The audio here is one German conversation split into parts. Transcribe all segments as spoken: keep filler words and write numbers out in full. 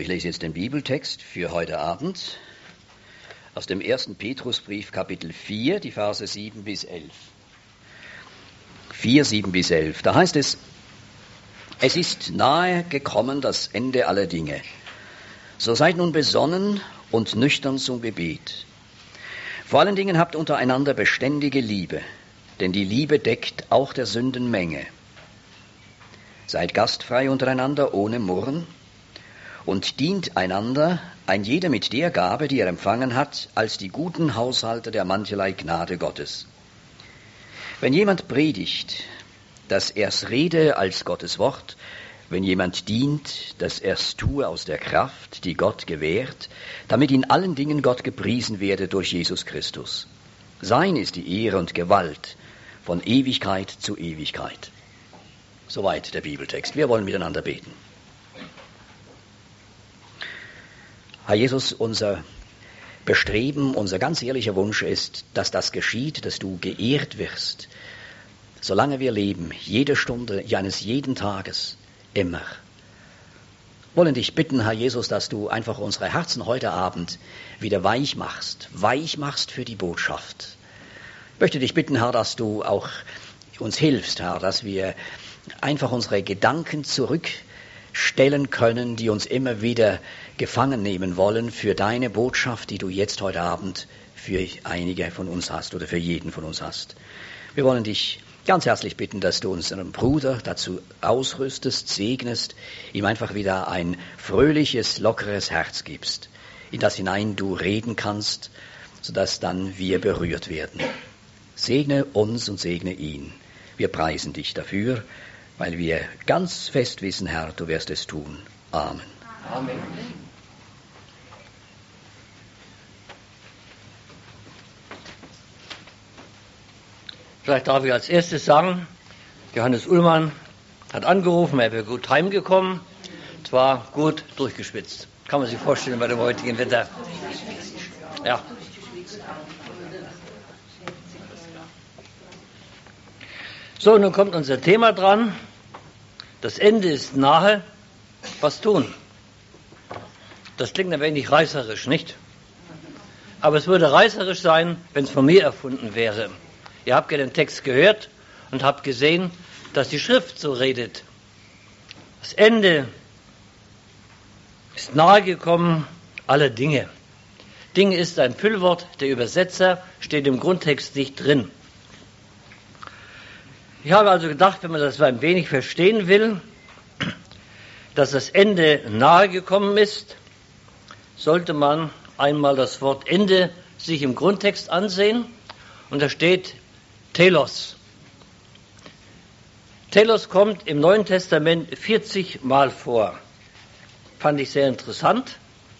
Ich lese jetzt den Bibeltext für heute Abend aus dem ersten Petrusbrief, Kapitel vier, die Verse sieben bis elf. vier, sieben bis elf. Da heißt es: Es ist nahe gekommen das Ende aller Dinge. So seid nun besonnen und nüchtern zum Gebet. Vor allen Dingen habt untereinander beständige Liebe, denn die Liebe deckt auch der Sünden Menge. Seid gastfrei untereinander ohne Murren und dient einander, ein jeder mit der Gabe, die er empfangen hat, als die guten Haushalter der mancherlei Gnade Gottes. Wenn jemand predigt, dass er's rede als Gottes Wort, wenn jemand dient, dass er's tue aus der Kraft, die Gott gewährt, damit in allen Dingen Gott gepriesen werde durch Jesus Christus. Sein ist die Ehre und Gewalt von Ewigkeit zu Ewigkeit. Soweit der Bibeltext. Wir wollen miteinander beten. Herr Jesus, unser Bestreben, unser ganz ehrlicher Wunsch ist, dass das geschieht, dass du geehrt wirst, solange wir leben, jede Stunde eines jeden Tages, immer. Wollen dich bitten, Herr Jesus, dass du einfach unsere Herzen heute Abend wieder weich machst, weich machst für die Botschaft. Ich möchte dich bitten, Herr, dass du auch uns hilfst, Herr, dass wir einfach unsere Gedanken zurückstellen können, die uns immer wieder gefangen nehmen wollen für deine Botschaft, die du jetzt heute Abend für einige von uns hast oder für jeden von uns hast. Wir wollen dich ganz herzlich bitten, dass du unseren Bruder dazu ausrüstest, segnest, ihm einfach wieder ein fröhliches, lockeres Herz gibst, in das hinein du reden kannst, sodass dann wir berührt werden. Segne uns und segne ihn. Wir preisen dich dafür, weil wir ganz fest wissen, Herr, du wirst es tun. Amen. Amen. Vielleicht darf ich als erstes sagen, Johannes Ullmann hat angerufen, er wäre gut heimgekommen, zwar gut durchgeschwitzt. Kann man sich vorstellen bei dem heutigen Wetter. Ja. So, nun kommt unser Thema dran. Das Ende ist nahe. Was tun? Das klingt ein wenig reißerisch, nicht? Aber es würde reißerisch sein, wenn es von mir erfunden wäre. Ihr habt ja den Text gehört und habt gesehen, dass die Schrift so redet. Das Ende ist nahegekommen aller Dinge. Dinge ist ein Füllwort, der Übersetzer steht im Grundtext nicht drin. Ich habe also gedacht, wenn man das so ein wenig verstehen will, dass das Ende nahegekommen ist, sollte man einmal das Wort Ende sich im Grundtext ansehen. Und da steht Telos. Telos kommt im Neuen Testament vierzig Mal vor. Fand ich sehr interessant.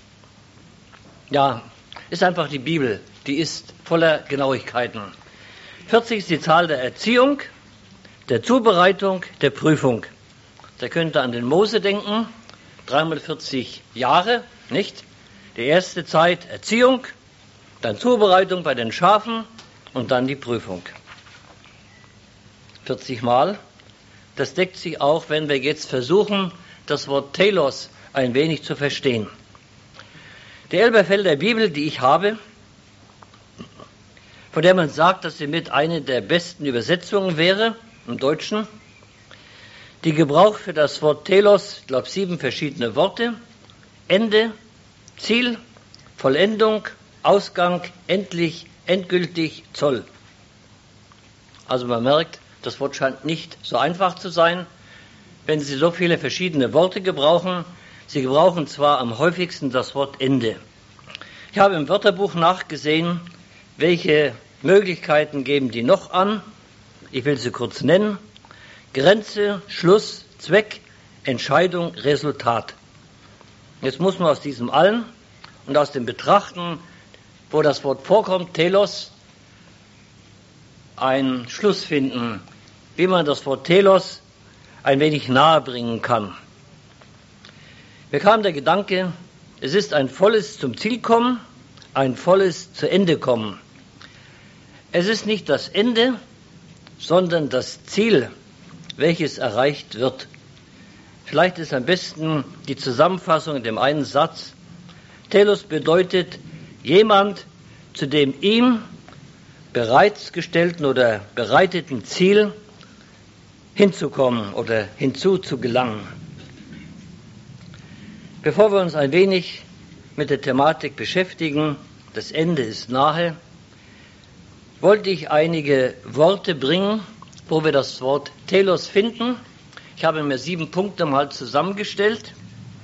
Ja, ist einfach die Bibel, die ist voller Genauigkeiten. vierzig ist die Zahl der Erziehung, der Zubereitung, der Prüfung. Da könnt ihr an den Mose denken, dreihundertvierzig Jahre, nicht? Die erste Zeit Erziehung, dann Zubereitung bei den Schafen und dann die Prüfung. vierzig Mal. Das deckt sich auch, wenn wir jetzt versuchen, das Wort Telos ein wenig zu verstehen. Die Elberfelder Bibel, die ich habe, von der man sagt, dass sie mit einer der besten Übersetzungen wäre, im Deutschen, die gebraucht für das Wort Telos, ich glaube, sieben verschiedene Worte. Ende, Ziel, Vollendung, Ausgang, endlich, endgültig, Zoll. Also man merkt, das Wort scheint nicht so einfach zu sein, wenn Sie so viele verschiedene Worte gebrauchen. Sie gebrauchen zwar am häufigsten das Wort Ende. Ich habe im Wörterbuch nachgesehen, welche Möglichkeiten geben die noch an. Ich will sie kurz nennen. Grenze, Schluss, Zweck, Entscheidung, Resultat. Jetzt muss man aus diesem allen und aus dem Betrachten, wo das Wort vorkommt, Telos, einen Schluss finden, wie man das Wort Telos ein wenig nahe bringen kann. Mir kam der Gedanke, es ist ein volles zum Ziel kommen, ein volles zu Ende kommen. Es ist nicht das Ende, sondern das Ziel, welches erreicht wird. Vielleicht ist am besten die Zusammenfassung in dem einen Satz. Telos bedeutet jemand, zu dem ihm bereitgestellten oder bereiteten Ziel hinzukommen oder hinzu zu gelangen. Bevor wir uns ein wenig mit der Thematik beschäftigen, das Ende ist nahe, wollte ich einige Worte bringen, wo wir das Wort Telos finden. Ich habe mir sieben Punkte mal zusammengestellt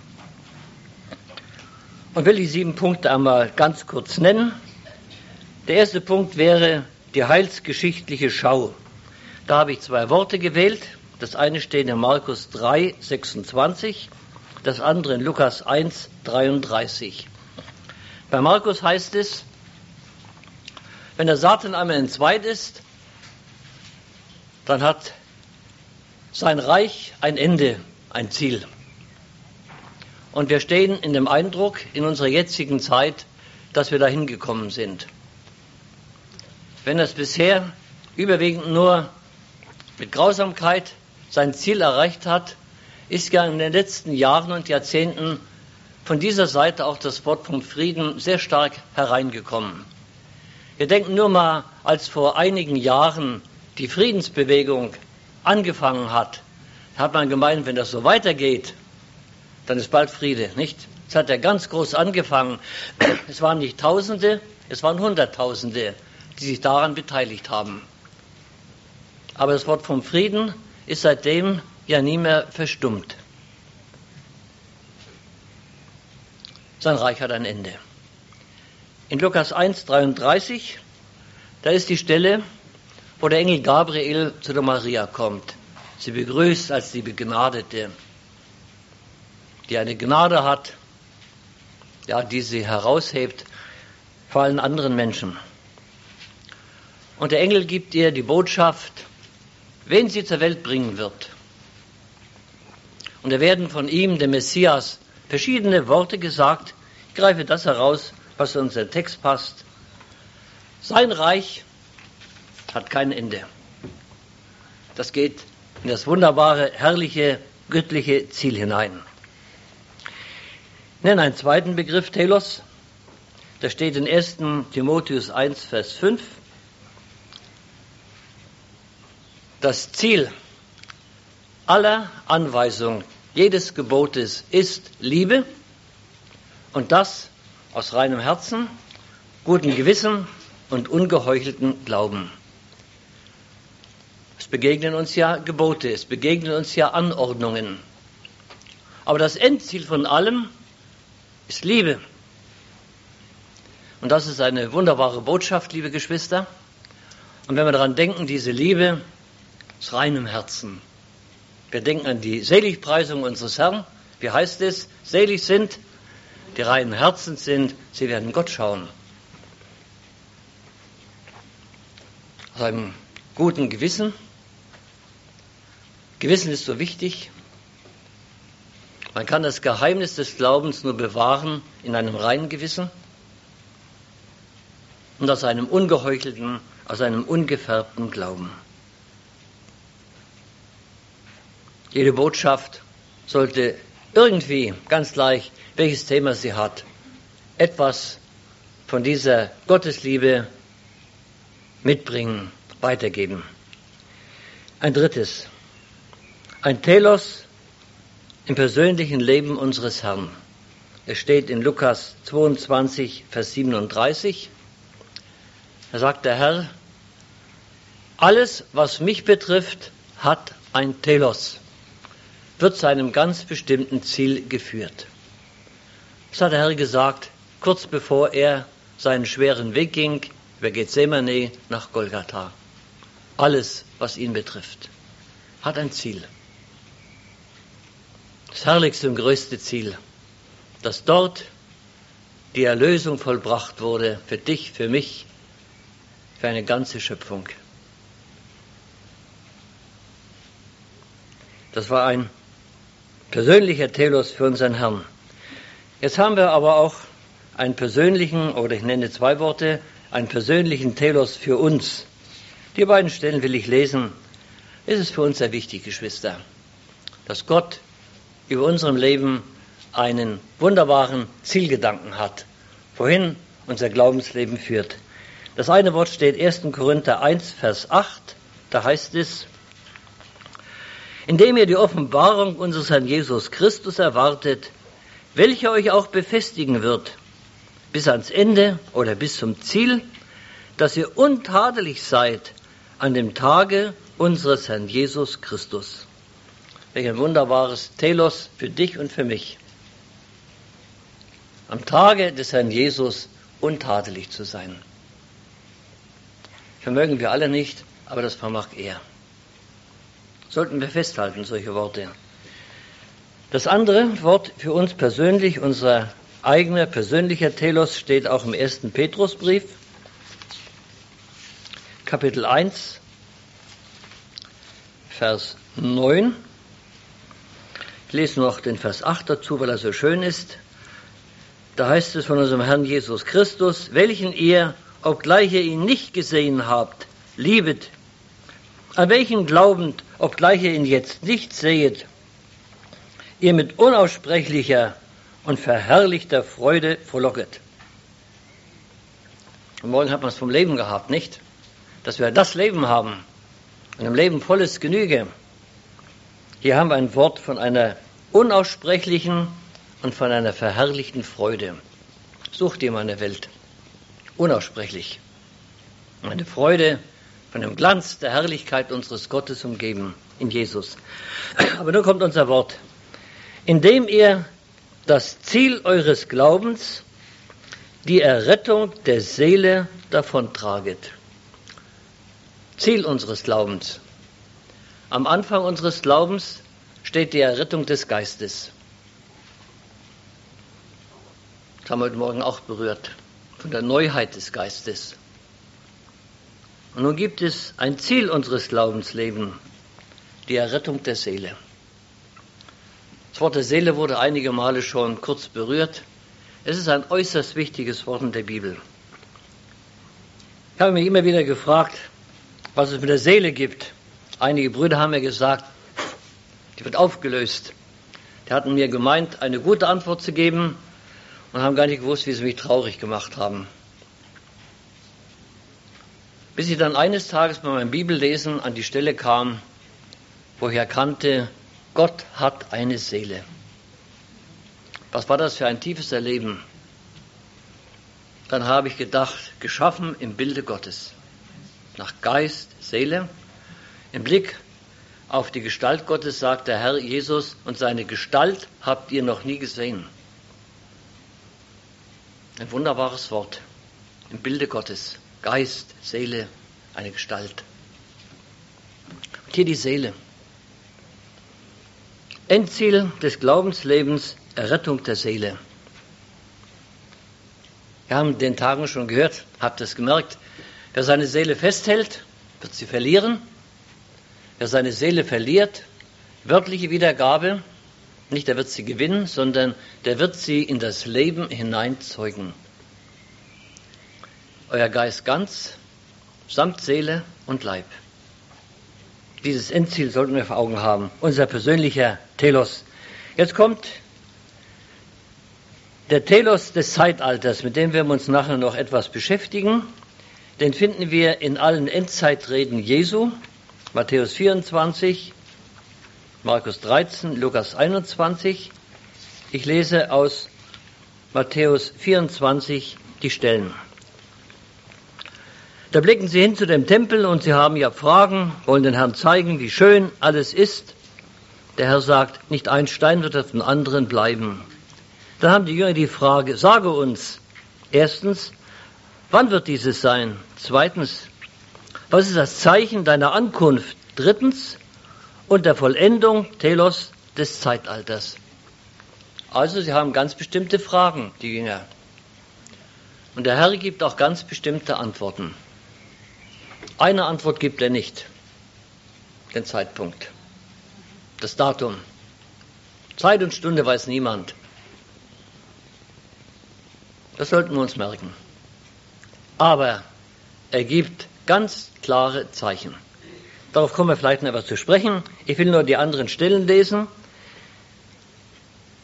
und will die sieben Punkte einmal ganz kurz nennen. Der erste Punkt wäre die heilsgeschichtliche Schau. Da habe ich zwei Worte gewählt. Das eine steht in Markus drei, sechsundzwanzig, das andere in Lukas eins, dreiunddreißig. Bei Markus heißt es, wenn der Satan einmal entzweit ist, dann hat sein Reich ein Ende, ein Ziel. Und wir stehen in dem Eindruck in unserer jetzigen Zeit, dass wir dahin gekommen sind. Wenn es bisher überwiegend nur mit Grausamkeit sein Ziel erreicht hat, ist ja in den letzten Jahren und Jahrzehnten von dieser Seite auch das Wort vom Frieden sehr stark hereingekommen. Wir denken nur mal, als vor einigen Jahren die Friedensbewegung angefangen hat, hat man gemeint, wenn das so weitergeht, dann ist bald Friede, nicht? Es hat ja ganz groß angefangen. Es waren nicht Tausende, es waren Hunderttausende, die sich daran beteiligt haben. Aber das Wort vom Frieden ist seitdem ja nie mehr verstummt. Sein Reich hat ein Ende. In Lukas eins, dreiunddreißig, da ist die Stelle, wo der Engel Gabriel zu der Maria kommt. Sie begrüßt als die Begnadete, die eine Gnade hat, ja, die sie heraushebt vor allen anderen Menschen. Und der Engel gibt ihr die Botschaft, wen sie zur Welt bringen wird. Und da werden von ihm, dem Messias, verschiedene Worte gesagt. Ich greife das heraus, was in unseren Text passt. Sein Reich hat kein Ende. Das geht in das wunderbare, herrliche, göttliche Ziel hinein. Ich nenne einen zweiten Begriff, Telos. Da steht in ersten Timotheus eins, Vers fünf. Das Ziel aller Anweisungen, jedes Gebotes ist Liebe und das aus reinem Herzen, gutem Gewissen und ungeheuchelten Glauben. Es begegnen uns ja Gebote, es begegnen uns ja Anordnungen. Aber das Endziel von allem ist Liebe. Und das ist eine wunderbare Botschaft, liebe Geschwister. Und wenn wir daran denken, diese Liebe aus reinem Herzen. Wir denken an die Seligpreisung unseres Herrn. Wie heißt es? Selig sind, die reinen Herzen sind, sie werden Gott schauen. Aus einem guten Gewissen. Gewissen ist so wichtig. Man kann das Geheimnis des Glaubens nur bewahren in einem reinen Gewissen und aus einem ungeheuchelten, aus einem ungefärbten Glauben. Jede Botschaft sollte irgendwie, ganz gleich, welches Thema sie hat, etwas von dieser Gottesliebe mitbringen, weitergeben. Ein drittes, ein Telos im persönlichen Leben unseres Herrn. Es steht in Lukas zweiundzwanzig, Vers siebenunddreißig. Da sagt der Herr, alles, was mich betrifft, hat ein Telos, wird zu einem ganz bestimmten Ziel geführt. Das hat der Herr gesagt, kurz bevor er seinen schweren Weg ging, über Gethsemane nach Golgatha. Alles, was ihn betrifft, hat ein Ziel. Das herrlichste und größte Ziel, dass dort die Erlösung vollbracht wurde, für dich, für mich, für eine ganze Schöpfung. Das war ein persönlicher Telos für unseren Herrn. Jetzt haben wir aber auch einen persönlichen, oder ich nenne zwei Worte, einen persönlichen Telos für uns. Die beiden Stellen will ich lesen. Es ist für uns sehr wichtig, Geschwister, dass Gott über unserem Leben einen wunderbaren Zielgedanken hat, wohin unser Glaubensleben führt. Das eine Wort steht erster Korinther eins, Vers acht, da heißt es: Indem ihr die Offenbarung unseres Herrn Jesus Christus erwartet, welcher euch auch befestigen wird, bis ans Ende oder bis zum Ziel, dass ihr untadelig seid an dem Tage unseres Herrn Jesus Christus. Welch ein wunderbares Telos für dich und für mich. Am Tage des Herrn Jesus untadelig zu sein. Vermögen wir alle nicht, aber das vermag er. Sollten wir festhalten, solche Worte. Das andere Wort für uns persönlich, unser eigener persönlicher Telos, steht auch im ersten Petrusbrief, Kapitel eins, Vers neun. Ich lese noch den Vers acht dazu, weil er so schön ist. Da heißt es von unserem Herrn Jesus Christus, welchen ihr, obgleich ihr ihn nicht gesehen habt, liebet, an welchen glaubend, obgleich ihr ihn jetzt nicht sehet, ihr mit unaussprechlicher und verherrlichter Freude frohlocket. Und morgen hat man es vom Leben gehabt, nicht? Dass wir das Leben haben, und im Leben volles Genüge. Hier haben wir ein Wort von einer unaussprechlichen und von einer verherrlichten Freude. Sucht ihr mal in der Welt. Unaussprechlich. Eine Freude von dem Glanz der Herrlichkeit unseres Gottes umgeben in Jesus. Aber nun kommt unser Wort. Indem ihr das Ziel eures Glaubens, die Errettung der Seele, davontraget. Ziel unseres Glaubens. Am Anfang unseres Glaubens steht die Errettung des Geistes. Das haben wir heute Morgen auch berührt, von der Neuheit des Geistes. Und nun gibt es ein Ziel unseres Glaubenslebens, die Errettung der Seele. Das Wort der Seele wurde einige Male schon kurz berührt. Es ist ein äußerst wichtiges Wort in der Bibel. Ich habe mich immer wieder gefragt, was es mit der Seele gibt. Einige Brüder haben mir gesagt, die wird aufgelöst. Die hatten mir gemeint, eine gute Antwort zu geben und haben gar nicht gewusst, wie sie mich traurig gemacht haben. Bis ich dann eines Tages bei meinem Bibellesen an die Stelle kam, wo ich erkannte, Gott hat eine Seele. Was war das für ein tiefes Erleben? Dann habe ich gedacht, geschaffen im Bilde Gottes. Nach Geist, Seele. Im Blick auf die Gestalt Gottes sagt der Herr Jesus, und seine Gestalt habt ihr noch nie gesehen. Ein wunderbares Wort. Im Bilde Gottes. Geist, Seele, eine Gestalt. Und hier die Seele. Endziel des Glaubenslebens, Errettung der Seele. Wir haben in den Tagen schon gehört, habt es gemerkt, wer seine Seele festhält, wird sie verlieren. Wer seine Seele verliert, wörtliche Wiedergabe, nicht der wird sie gewinnen, sondern der wird sie in das Leben hineinzeugen. Euer Geist ganz, samt Seele und Leib. Dieses Endziel sollten wir vor Augen haben, unser persönlicher Telos. Jetzt kommt der Telos des Zeitalters, mit dem wir uns nachher noch etwas beschäftigen. Den finden wir in allen Endzeitreden Jesu, Matthäus vierundzwanzig, Markus dreizehn, Lukas einundzwanzig. Ich lese aus Matthäus vierundzwanzig die Stellen. Da blicken sie hin zu dem Tempel und sie haben ja Fragen, wollen den Herrn zeigen, wie schön alles ist. Der Herr sagt, nicht ein Stein wird auf den anderen bleiben. Dann haben die Jünger die Frage, sage uns, erstens, wann wird dieses sein? Zweitens, was ist das Zeichen deiner Ankunft? Drittens, und der Vollendung, Telos, des Zeitalters. Also sie haben ganz bestimmte Fragen, die Jünger. Und der Herr gibt auch ganz bestimmte Antworten. Eine Antwort gibt er nicht. Den Zeitpunkt. Das Datum. Zeit und Stunde weiß niemand. Das sollten wir uns merken. Aber er gibt ganz klare Zeichen. Darauf kommen wir vielleicht noch etwas zu sprechen. Ich will nur die anderen Stellen lesen.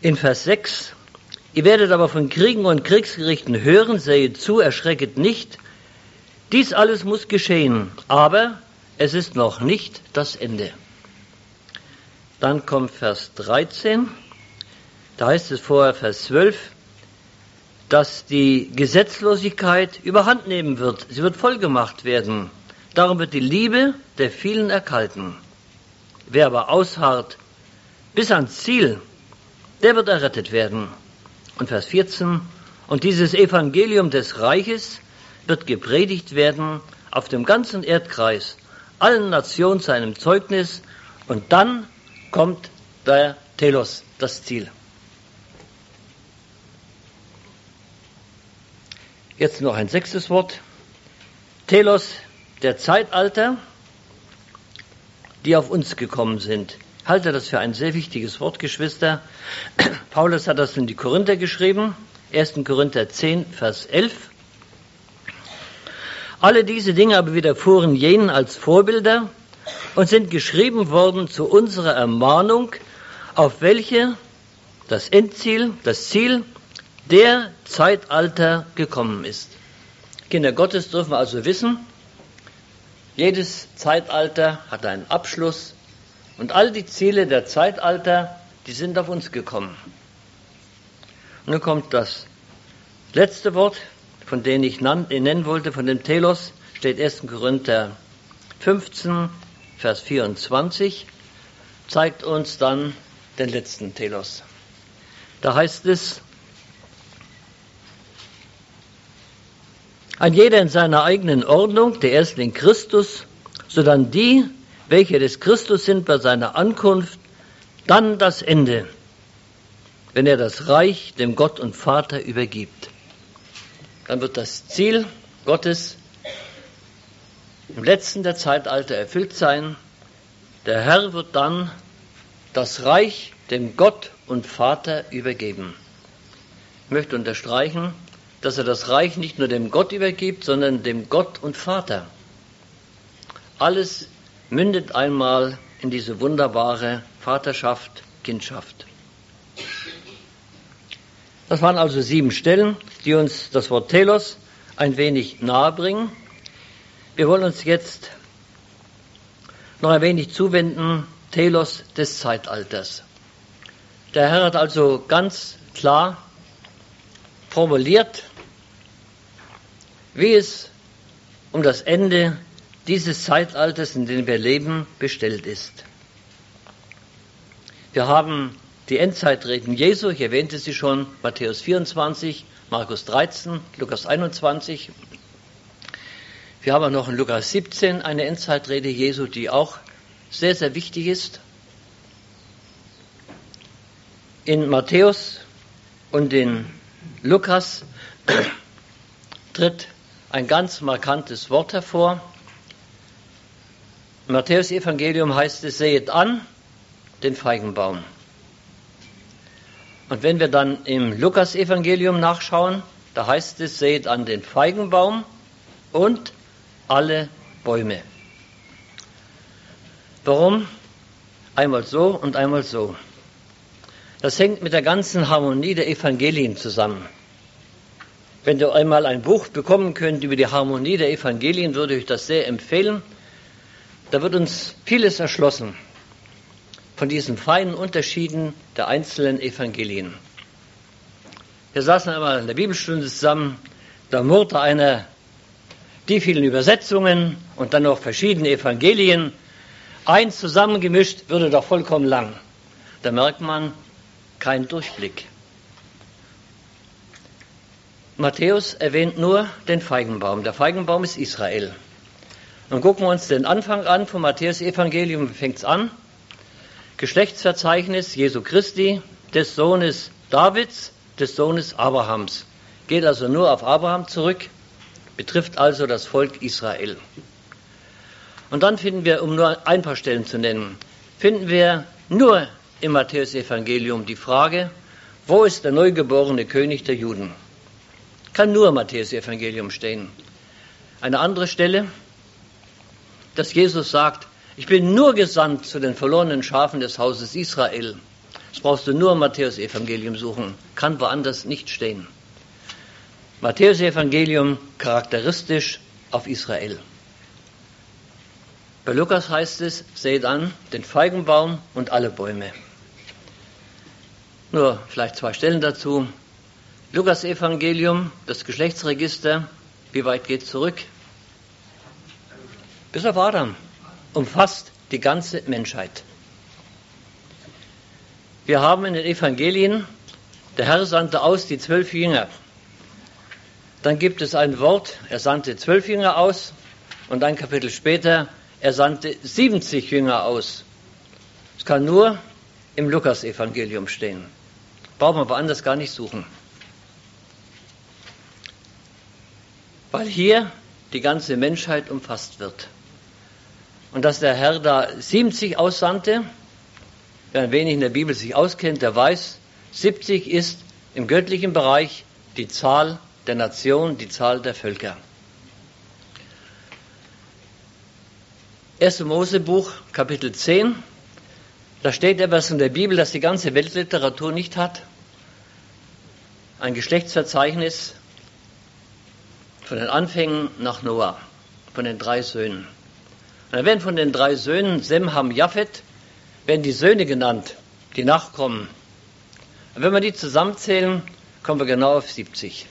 In Vers sechs: Ihr werdet aber von Kriegen und Kriegsgerichten hören, sehet zu, erschrecket nicht. Dies alles muss geschehen, aber es ist noch nicht das Ende. Dann kommt Vers dreizehn, da heißt es vorher Vers zwölf, dass die Gesetzlosigkeit überhand nehmen wird. Sie wird vollgemacht werden. Darum wird die Liebe der vielen erkalten. Wer aber ausharrt bis ans Ziel, der wird errettet werden. Und Vers vierzehn: Und dieses Evangelium des Reiches wird gepredigt werden auf dem ganzen Erdkreis, allen Nationen zu einem Zeugnis, und dann kommt der Telos, das Ziel. Jetzt noch ein sechstes Wort. Telos der Zeitalter, die auf uns gekommen sind. Ich halte das für ein sehr wichtiges Wort, Geschwister. Paulus hat das in die Korinther geschrieben, erster Korinther zehn, Vers elf. Alle diese Dinge aber widerfuhren jenen als Vorbilder und sind geschrieben worden zu unserer Ermahnung, auf welche das Endziel, das Ziel der Zeitalter gekommen ist. Kinder Gottes dürfen also wissen, jedes Zeitalter hat einen Abschluss und all die Ziele der Zeitalter, die sind auf uns gekommen. Und nun kommt das letzte Wort, von dem ich nennen wollte, von dem Telos, steht erster Korinther fünfzehn, Vers vierundzwanzig, zeigt uns dann den letzten Telos. Da heißt es: Ein jeder in seiner eigenen Ordnung, der Erstling Christus, sodann die, welche des Christus sind bei seiner Ankunft, dann das Ende, wenn er das Reich dem Gott und Vater übergibt. Dann wird das Ziel Gottes im letzten der Zeitalter erfüllt sein. Der Herr wird dann das Reich dem Gott und Vater übergeben. Ich möchte unterstreichen, dass er das Reich nicht nur dem Gott übergibt, sondern dem Gott und Vater. Alles mündet einmal in diese wunderbare Vaterschaft, Kindschaft. Das waren also sieben Stellen, die uns das Wort Telos ein wenig nahe bringen. Wir wollen uns jetzt noch ein wenig zuwenden, Telos des Zeitalters. Der Herr hat also ganz klar formuliert, wie es um das Ende dieses Zeitalters, in dem wir leben, bestellt ist. Wir haben die Endzeitreden Jesu, ich erwähnte sie schon, Matthäus vierundzwanzig, Markus dreizehn, Lukas einundzwanzig. Wir haben auch noch in Lukas siebzehn eine Endzeitrede Jesu, die auch sehr, sehr wichtig ist. In Matthäus und in Lukas tritt ein ganz markantes Wort hervor. Im Matthäus-Evangelium heißt es: Sehet an den Feigenbaum. Und wenn wir dann im Lukas-Evangelium nachschauen, da heißt es: Seht an den Feigenbaum und alle Bäume. Warum? Einmal so und einmal so. Das hängt mit der ganzen Harmonie der Evangelien zusammen. Wenn ihr einmal ein Buch bekommen könnt über die Harmonie der Evangelien, würde ich das sehr empfehlen. Da wird uns vieles erschlossen von diesen feinen Unterschieden der einzelnen Evangelien. Wir saßen einmal in der Bibelstunde zusammen, da murrte einer, die vielen Übersetzungen und dann noch verschiedene Evangelien, eins zusammengemischt, würde doch vollkommen lang. Da merkt man, kein Durchblick. Matthäus erwähnt nur den Feigenbaum. Der Feigenbaum ist Israel. Und gucken wir uns den Anfang an vom Matthäus-Evangelium, wie fängt es an? Geschlechtsverzeichnis Jesu Christi, des Sohnes Davids, des Sohnes Abrahams. Geht also nur auf Abraham zurück, betrifft also das Volk Israel. Und dann finden wir, um nur ein paar Stellen zu nennen, finden wir nur im Matthäus-Evangelium die Frage, wo ist der neugeborene König der Juden? Kann nur im Matthäus-Evangelium stehen. Eine andere Stelle, dass Jesus sagt, ich bin nur gesandt zu den verlorenen Schafen des Hauses Israel. Das brauchst du nur im Matthäus-Evangelium suchen. Kann woanders nicht stehen. Matthäus-Evangelium charakteristisch auf Israel. Bei Lukas heißt es, seht an den Feigenbaum und alle Bäume. Nur vielleicht zwei Stellen dazu. Lukas-Evangelium, das Geschlechtsregister, wie weit geht es zurück? Bis auf Adam. Umfasst die ganze Menschheit. Wir haben in den Evangelien, der Herr sandte aus die zwölf Jünger. Dann gibt es ein Wort, er sandte zwölf Jünger aus und ein Kapitel später, er sandte siebzig Jünger aus. Es kann nur im Lukas-Evangelium stehen. Braucht man woanders gar nicht suchen. Weil hier die ganze Menschheit umfasst wird. Und dass der Herr da siebzig aussandte, wer ein wenig in der Bibel sich auskennt, der weiß, siebzig ist im göttlichen Bereich die Zahl der Nation, die Zahl der Völker. erstes Mosebuch, Kapitel zehn, da steht etwas in der Bibel, das die ganze Weltliteratur nicht hat. Ein Geschlechtsverzeichnis von den Anfängen nach Noah, von den drei Söhnen. Und da werden von den drei Söhnen, Sem, Ham, Japhet, werden die Söhne genannt, die Nachkommen. Und wenn wir die zusammenzählen, kommen wir genau auf siebzig.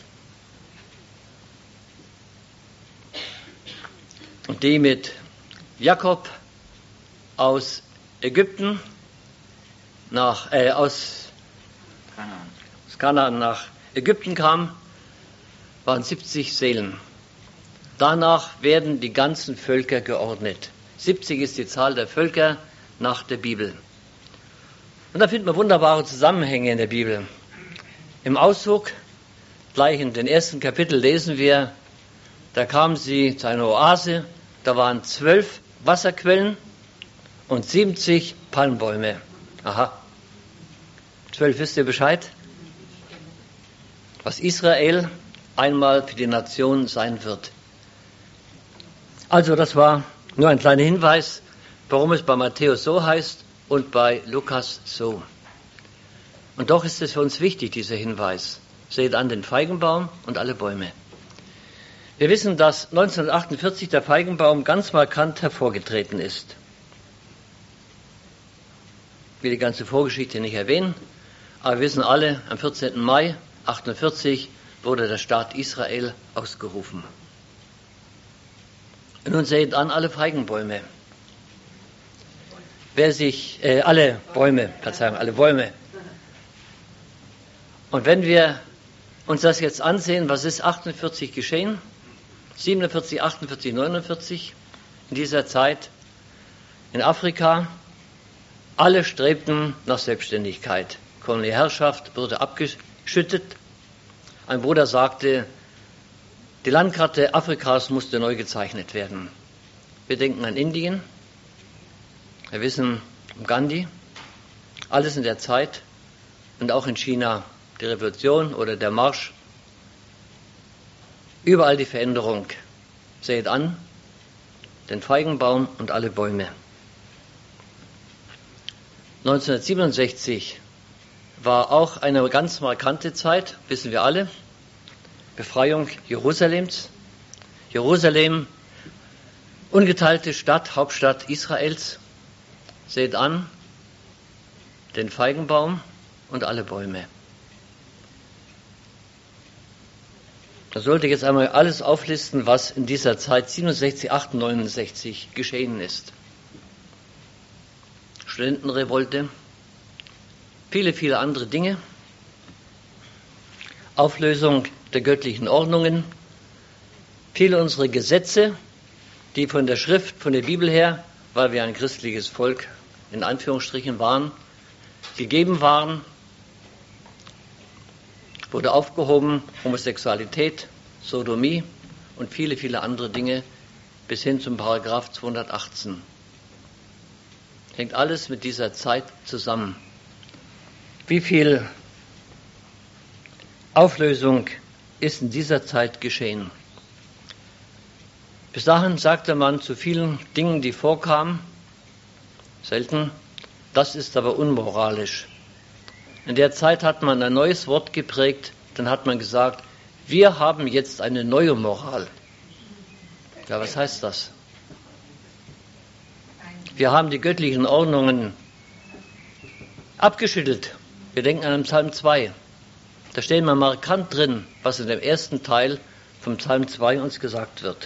Und die mit Jakob aus Ägypten nach, äh, aus Kanaan. aus Kanaan nach Ägypten kamen, waren siebzig Seelen. Danach werden die ganzen Völker geordnet. siebzig ist die Zahl der Völker nach der Bibel. Und da finden wir wunderbare Zusammenhänge in der Bibel. Im Auszug, gleich in den ersten Kapitel lesen wir, da kamen sie zu einer Oase, da waren zwölf Wasserquellen und siebzig Palmbäume. Aha. Zwölf, wisst ihr Bescheid? Was Israel einmal für die Nation sein wird. Also das war nur ein kleiner Hinweis, warum es bei Matthäus so heißt und bei Lukas so. Und doch ist es für uns wichtig, dieser Hinweis. Seht an den Feigenbaum und alle Bäume. Wir wissen, dass neunzehnhundertachtundvierzig der Feigenbaum ganz markant hervorgetreten ist. Ich will die ganze Vorgeschichte nicht erwähnen, aber wir wissen alle, am vierzehnten Mai achtundvierzig wurde der Staat Israel ausgerufen. Und nun seht an alle Feigenbäume. Wer sich, äh, alle Bäume, Verzeihung, alle Bäume. Und wenn wir uns das jetzt ansehen, was ist achtundvierzig geschehen? siebenundvierzig, achtundvierzig, neunundvierzig in dieser Zeit in Afrika. Alle strebten nach Selbstständigkeit. Koloniale Herrschaft wurde abgeschüttet. Ein Bruder sagte, die Landkarte Afrikas musste neu gezeichnet werden. Wir denken an Indien. Wir wissen um Gandhi. Alles in der Zeit. Und auch in China die Revolution oder der Marsch. Überall die Veränderung. Seht an den Feigenbaum und alle Bäume. neunzehnhundertsiebenundsechzig war auch eine ganz markante Zeit, wissen wir alle. Befreiung Jerusalems. Jerusalem, ungeteilte Stadt, Hauptstadt Israels. Seht an den Feigenbaum und alle Bäume. Da sollte ich jetzt einmal alles auflisten, was in dieser Zeit siebenundsechzig, achtundneunzig, neunundsechzig geschehen ist. Studentenrevolte, viele, viele andere Dinge. Auflösung der göttlichen Ordnungen, viele unserer Gesetze, die von der Schrift, von der Bibel her, weil wir ein christliches Volk in Anführungsstrichen waren, gegeben waren, wurde aufgehoben, Homosexualität, Sodomie und viele, viele andere Dinge bis hin zum Paragraph zweihundertachtzehn. Hängt alles mit dieser Zeit zusammen. Wie viel Auflösung ist in dieser Zeit geschehen? Bis dahin sagte man zu vielen Dingen, die vorkamen, selten, das ist aber unmoralisch. In der Zeit hat man ein neues Wort geprägt, dann hat man gesagt, wir haben jetzt eine neue Moral. Ja, was heißt das? Wir haben die göttlichen Ordnungen abgeschüttelt. Wir denken an den Psalm zwei. Da steht mal markant drin, was in dem ersten Teil vom Psalm zwei uns gesagt wird.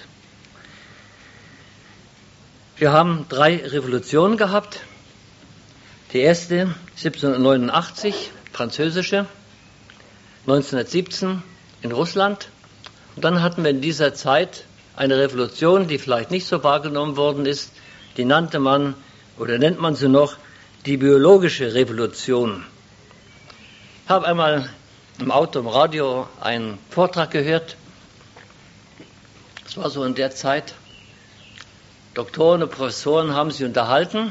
Wir haben drei Revolutionen gehabt. Die erste siebzehnhundertneunundachtzig, französische, neunzehnhundertsiebzehn in Russland. Und dann hatten wir in dieser Zeit eine Revolution, die vielleicht nicht so wahrgenommen worden ist. Die nannte man, oder nennt man sie noch, die biologische Revolution. Ich habe einmal im Auto, im Radio einen Vortrag gehört. Das war so in der Zeit. Doktoren und Professoren haben sich unterhalten,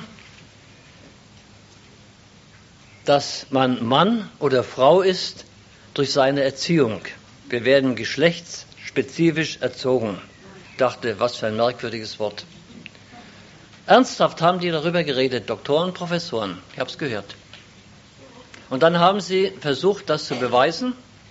dass man Mann oder Frau ist durch seine Erziehung. Wir werden geschlechtsspezifisch erzogen. Ich dachte, was für ein merkwürdiges Wort. Ernsthaft haben die darüber geredet, Doktoren, Professoren. Ich habe es gehört. Und dann haben sie versucht, das zu beweisen,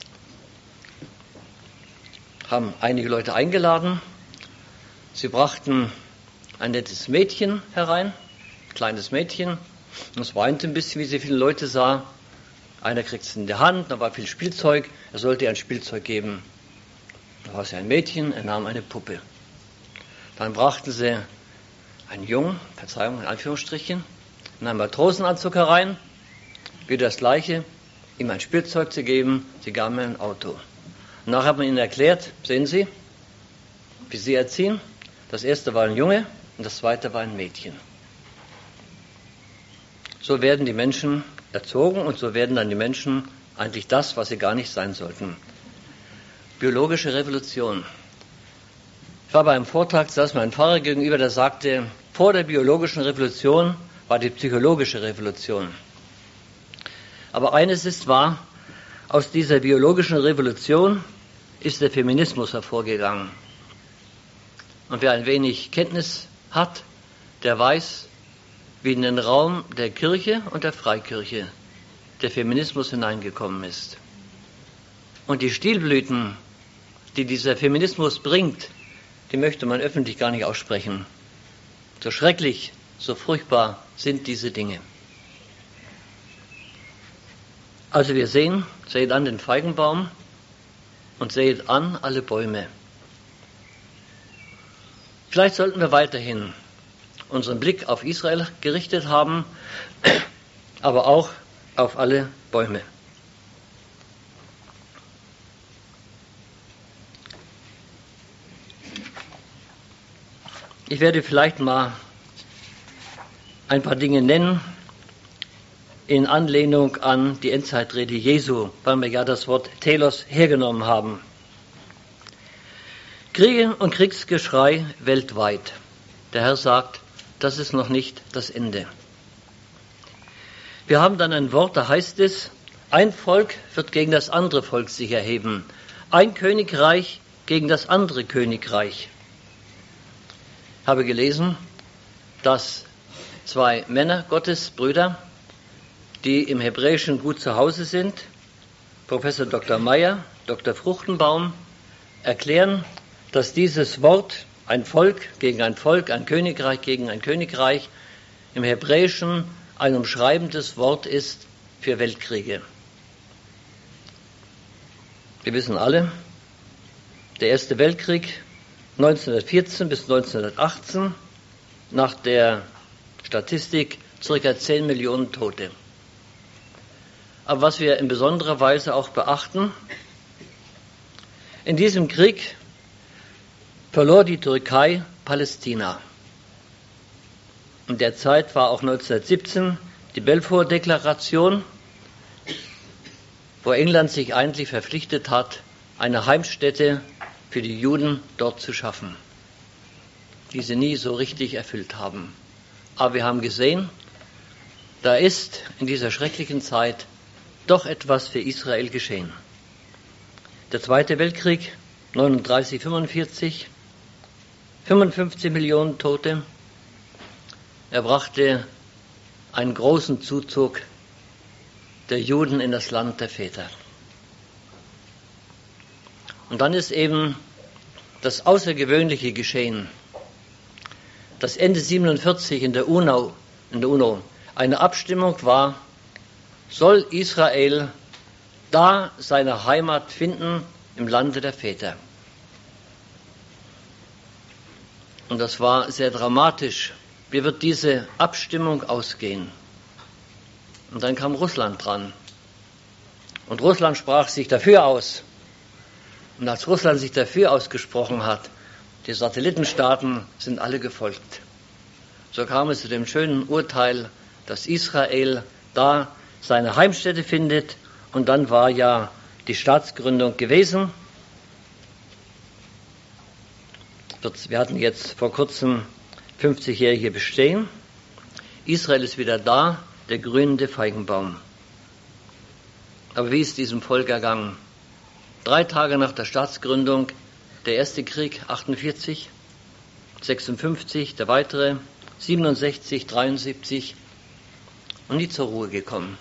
haben einige Leute eingeladen. Sie brachten ein nettes Mädchen herein, ein kleines Mädchen. Und es weinte ein bisschen, wie sie viele Leute sah. Einer kriegt es in die Hand, da war viel Spielzeug. Er sollte ihr ein Spielzeug geben. Da war es ja ein Mädchen, er nahm eine Puppe. Dann brachten sie einen Jungen, Verzeihung, in Anführungsstrichen, in einen Matrosenanzug herein. Wieder das Gleiche, ihm ein Spielzeug zu geben. Sie gaben mir ein Auto. Und nachher hat man ihnen erklärt, sehen Sie, wie sie erziehen. Das erste war ein Junge und das zweite war ein Mädchen. So werden die Menschen erzogen und so werden dann die Menschen eigentlich das, was sie gar nicht sein sollten. Biologische Revolution. Ich war bei einem Vortrag, saß mir ein Pfarrer gegenüber, der sagte, vor der biologischen Revolution war die psychologische Revolution. Aber eines ist wahr, aus dieser biologischen Revolution ist der Feminismus hervorgegangen. Und wer ein wenig Kenntnis hat, der weiß, wie in den Raum der Kirche und der Freikirche der Feminismus hineingekommen ist. Und die Stilblüten, die dieser Feminismus bringt, die möchte man öffentlich gar nicht aussprechen. So schrecklich, so furchtbar sind diese Dinge. Also wir sehen, seht an den Feigenbaum und seht an alle Bäume. Vielleicht sollten wir weiterhin unseren Blick auf Israel gerichtet haben, aber auch auf alle Bäume. Ich werde vielleicht mal ein paar Dinge nennen in Anlehnung an die Endzeitrede Jesu, weil wir ja das Wort Telos hergenommen haben. Kriege und Kriegsgeschrei weltweit. Der Herr sagt, das ist noch nicht das Ende. Wir haben dann ein Wort, da heißt es, ein Volk wird gegen das andere Volk sich erheben, ein Königreich gegen das andere Königreich. Ich habe gelesen, dass zwei Männer Gottes, Brüder, die im Hebräischen gut zu Hause sind, Professor Doktor Meyer, Doktor Fruchtenbaum, erklären, dass dieses Wort, ein Volk gegen ein Volk, ein Königreich gegen ein Königreich, im Hebräischen ein umschreibendes Wort ist für Weltkriege. Wir wissen alle, der Erste Weltkrieg neunzehnhundertvierzehn bis neunzehnhundertachtzehn, nach der Statistik ca. zehn Millionen Tote. Aber was wir in besonderer Weise auch beachten, in diesem Krieg verlor die Türkei Palästina. In der Zeit war auch neunzehnhundertsiebzehn die Balfour-Deklaration, wo England sich eigentlich verpflichtet hat, eine Heimstätte für die Juden dort zu schaffen, die sie nie so richtig erfüllt haben. Aber wir haben gesehen, da ist in dieser schrecklichen Zeit doch etwas für Israel geschehen. Der Zweite Weltkrieg, neununddreißig, fünfundvierzig, fünfundfünfzig Millionen Tote. Er brachte einen großen Zuzug der Juden in das Land der Väter. Und dann ist eben das Außergewöhnliche geschehen, dass Ende siebenundvierzig in der UNO, in der UNO eine Abstimmung war, soll Israel da seine Heimat finden im Lande der Väter. Und das war sehr dramatisch. Wie wird diese Abstimmung ausgehen? Und dann kam Russland dran. Und Russland sprach sich dafür aus. Und als Russland sich dafür ausgesprochen hat, die Satellitenstaaten sind alle gefolgt. So kam es zu dem schönen Urteil, dass Israel da seine Heimstätte findet. Und dann war ja die Staatsgründung gewesen. Wir hatten jetzt vor kurzem fünfzigjährige Bestehen. Israel ist wieder da, der grünende Feigenbaum. Aber wie ist diesem Volk ergangen? Drei Tage nach der Staatsgründung der erste Krieg, achtundvierzig, sechsundfünfzig, der weitere, siebenundsechzig, dreiundsiebzig und nie zur Ruhe gekommen.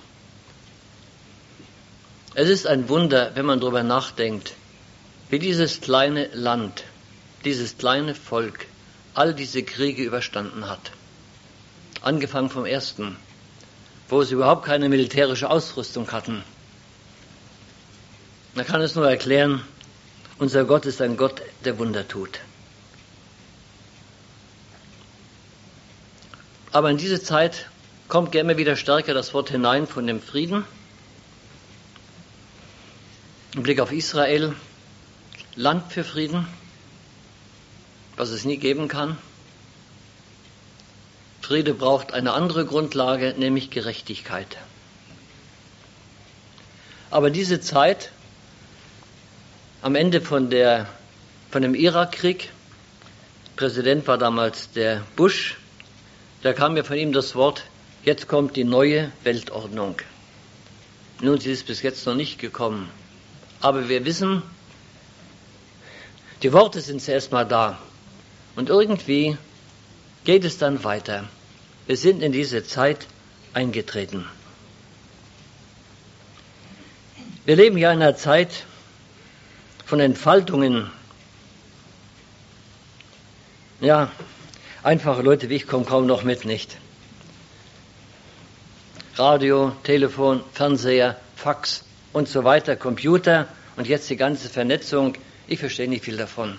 Es ist ein Wunder, wenn man darüber nachdenkt, wie dieses kleine Land, dieses kleine Volk all diese Kriege überstanden hat. Angefangen vom ersten, wo sie überhaupt keine militärische Ausrüstung hatten. Man kann es nur erklären, unser Gott ist ein Gott, der Wunder tut. Aber in diese Zeit kommt ja immer wieder stärker das Wort hinein von dem Frieden. Im Blick auf Israel, Land für Frieden, was es nie geben kann. Friede braucht eine andere Grundlage, nämlich Gerechtigkeit. Aber diese Zeit, am Ende von, der, von dem Irakkrieg, Präsident war damals der Bush, da kam ja von ihm das Wort, jetzt kommt die neue Weltordnung. Nun, sie ist bis jetzt noch nicht gekommen. Aber wir wissen, die Worte sind zuerst mal da. Und irgendwie geht es dann weiter. Wir sind in diese Zeit eingetreten. Wir leben ja in einer Zeit von Entfaltungen. Ja, einfache Leute wie ich kommen kaum noch mit, nicht? Radio, Telefon, Fernseher, Fax und so weiter, Computer und jetzt die ganze Vernetzung. Ich verstehe nicht viel davon.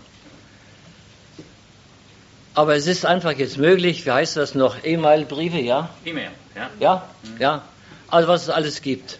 Aber es ist einfach jetzt möglich, wie heißt das noch, E-Mail, Briefe, ja? E-Mail, ja. Ja, mhm. ja. Also was es alles gibt.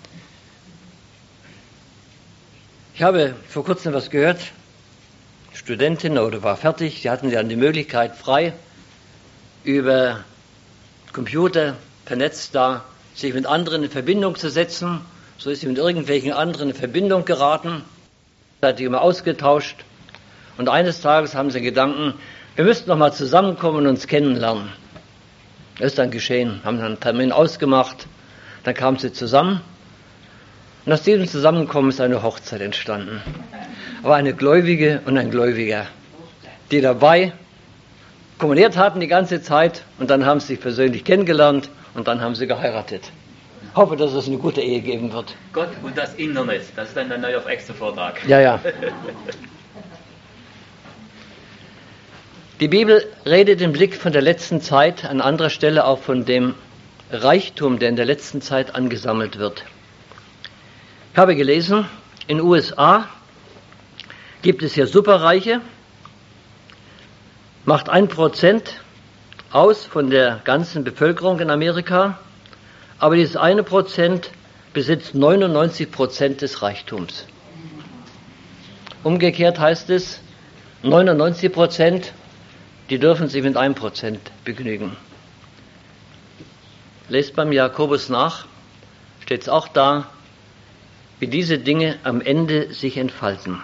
Ich habe vor kurzem was gehört, Studentin oder war fertig, sie hatten ja die Möglichkeit frei über Computer, per Netz da, sich mit anderen in Verbindung zu setzen. So ist sie mit irgendwelchen anderen in Verbindung geraten, hat die immer ausgetauscht und eines Tages haben sie Gedanken, wir müssten noch mal zusammenkommen und uns kennenlernen. Das ist dann geschehen, haben dann einen Termin ausgemacht, dann kamen sie zusammen und aus diesem Zusammenkommen ist eine Hochzeit entstanden. Aber eine Gläubige und ein Gläubiger, die dabei kommuniert hatten die ganze Zeit und dann haben sie sich persönlich kennengelernt und dann haben sie geheiratet. Ich hoffe, dass es eine gute Ehe geben wird. Gott und das Internet, das ist dann der neue auf extra Vortrag. Ja, ja. Die Bibel redet im Blick von der letzten Zeit, an anderer Stelle auch von dem Reichtum, der in der letzten Zeit angesammelt wird. Ich habe gelesen, in den U S A gibt es hier Superreiche, macht ein Prozent aus von der ganzen Bevölkerung in Amerika, aber dieses eine Prozent besitzt neunundneunzig Prozent des Reichtums. Umgekehrt heißt es, neunundneunzig Prozent, die dürfen sich mit einem Prozent begnügen. Lest beim Jakobus nach, steht es auch da, wie diese Dinge am Ende sich entfalten.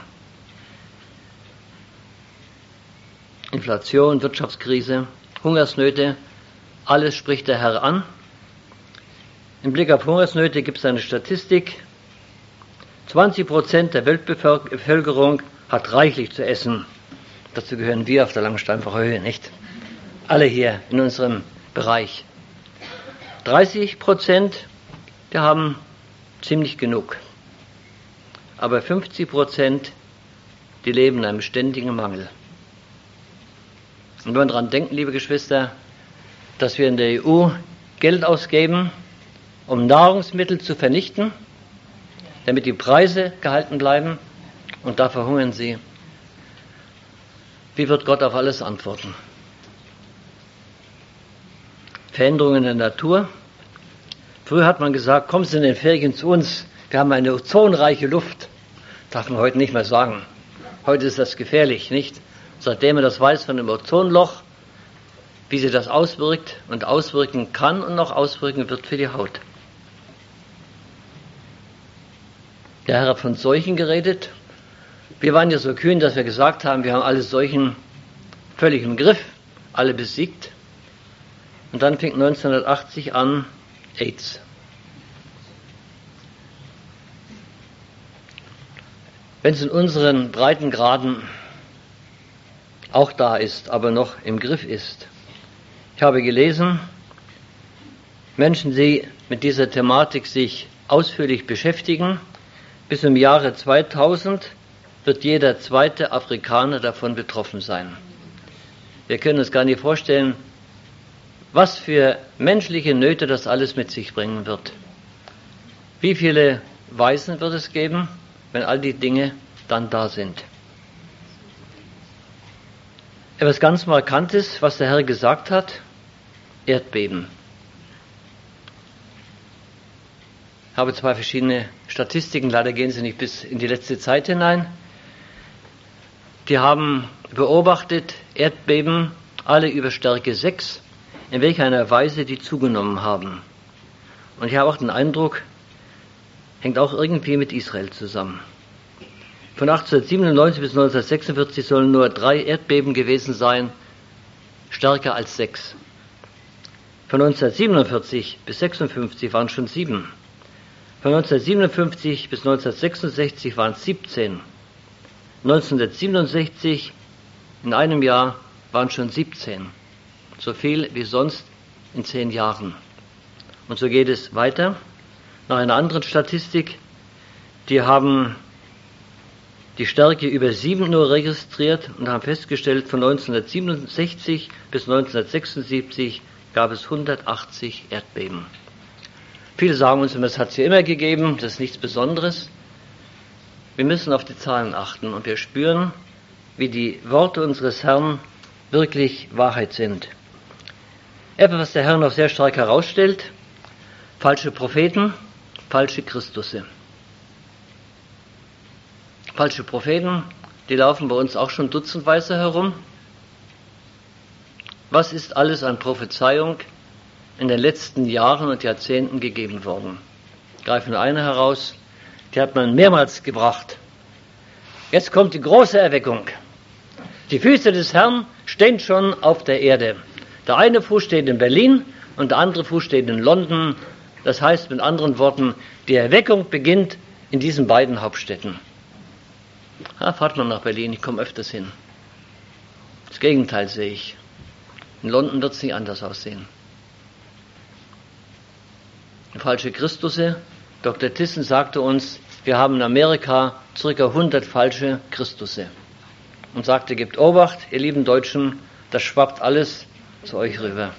Inflation, Wirtschaftskrise, Hungersnöte, alles spricht der Herr an. Im Blick auf Hungersnöte gibt es eine Statistik. zwanzig Prozent der Weltbevölkerung hat reichlich zu essen. Dazu gehören wir auf der Langensteinbacher Höhe, nicht? Alle hier in unserem Bereich. dreißig Prozent die haben ziemlich genug. Aber fünfzig Prozent, die leben in einem ständigen Mangel. Und wenn wir daran denken, liebe Geschwister, dass wir in der E U Geld ausgeben, um Nahrungsmittel zu vernichten, damit die Preise gehalten bleiben, und da verhungern sie. Wie wird Gott auf alles antworten? Veränderungen in der Natur. Früher hat man gesagt, kommen Sie in den Ferien zu uns, wir haben eine ozonreiche Luft. Darf man heute nicht mehr sagen. Heute ist das gefährlich, nicht? Seitdem man das weiß von dem Ozonloch, wie sich das auswirkt und auswirken kann und noch auswirken wird für die Haut. Der Herr hat von Seuchen geredet. Wir waren ja so kühn, dass wir gesagt haben, wir haben alle Seuchen völlig im Griff, alle besiegt. Und dann fing neunzehnhundertachtzig an, AIDS. Wenn es in unseren Breitengraden auch da ist, aber noch im Griff ist. Ich habe gelesen, Menschen, die mit dieser Thematik sich ausführlich beschäftigen, bis im Jahre zweitausend wird jeder zweite Afrikaner davon betroffen sein. Wir können uns gar nicht vorstellen, was für menschliche Nöte das alles mit sich bringen wird. Wie viele Waisen wird es geben, wenn all die Dinge dann da sind? Etwas ganz Markantes, was der Herr gesagt hat: Erdbeben. Ich habe zwei verschiedene Statistiken, leider gehen sie nicht bis in die letzte Zeit hinein. Die haben beobachtet Erdbeben, alle über Stärke sechs, in welcher einer Weise die zugenommen haben. Und ich habe auch den Eindruck, hängt auch irgendwie mit Israel zusammen. Von achtzehnhundertsiebenundneunzig bis neunzehnhundertsechsundvierzig sollen nur drei Erdbeben gewesen sein, stärker als sechs. Von neunzehnhundertsiebenundvierzig bis sechsundfünfzig waren schon sieben. Von neunzehnhundertsiebenundfünfzig bis neunzehnhundertsechsundsechzig waren es siebzehn. neunzehnhundertsiebenundsechzig, in einem Jahr, waren schon siebzehn. So viel wie sonst in zehn Jahren. Und so geht es weiter. Nach einer anderen Statistik, die haben die Stärke über sieben nur registriert und haben festgestellt, von neunzehnhundertsiebenundsechzig bis neunzehnhundertsechsundsiebzig gab es hundertachtzig Erdbeben. Viele sagen uns, es hat es ja immer gegeben, das ist nichts Besonderes. Wir müssen auf die Zahlen achten und wir spüren, wie die Worte unseres Herrn wirklich Wahrheit sind. Etwas, was der Herr noch sehr stark herausstellt: falsche Propheten, falsche Christusse. Falsche Propheten, die laufen bei uns auch schon dutzendweise herum. Was ist alles an Prophezeiung in den letzten Jahren und Jahrzehnten gegeben worden? Ich greife nur eine heraus, die hat man mehrmals gebracht. Jetzt kommt die große Erweckung. Die Füße des Herrn stehen schon auf der Erde. Der eine Fuß steht in Berlin und der andere Fuß steht in London. Das heißt mit anderen Worten, die Erweckung beginnt in diesen beiden Hauptstädten. Ah, fahrt mal nach Berlin, ich komme öfters hin. Das Gegenteil sehe ich. In London wird es nicht anders aussehen. Falsche Christusse. Doktor Thyssen sagte uns, wir haben in Amerika ca. hundert falsche Christusse. Und sagte, gebt Obacht, ihr lieben Deutschen, das schwappt alles zu euch rüber.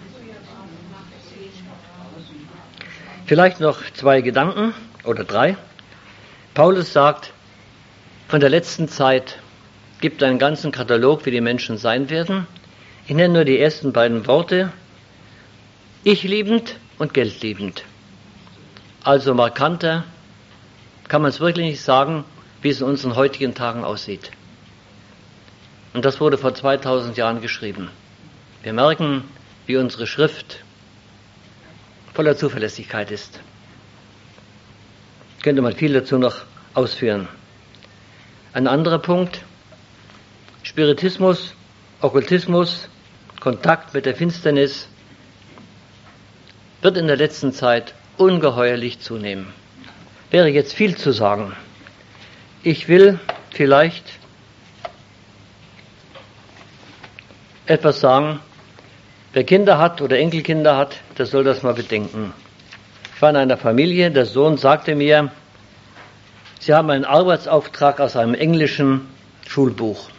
Vielleicht noch zwei Gedanken oder drei. Paulus sagt, von der letzten Zeit gibt einen ganzen Katalog, wie die Menschen sein werden. Ich nenne nur die ersten beiden Worte: ich liebend und Geld liebend. Also markanter kann man es wirklich nicht sagen, wie es in unseren heutigen Tagen aussieht. Und das wurde vor zweitausend Jahren geschrieben. Wir merken, wie unsere Schrift voller Zuverlässigkeit ist. Könnte man viel dazu noch ausführen. Ein anderer Punkt: Spiritismus, Okkultismus, Kontakt mit der Finsternis wird in der letzten Zeit ungeheuerlich zunehmen. Wäre jetzt viel zu sagen. Ich will vielleicht etwas sagen. Wer Kinder hat oder Enkelkinder hat, der soll das mal bedenken. Ich war in einer Familie, der Sohn sagte mir, Sie haben einen Arbeitsauftrag aus einem englischen Schulbuch.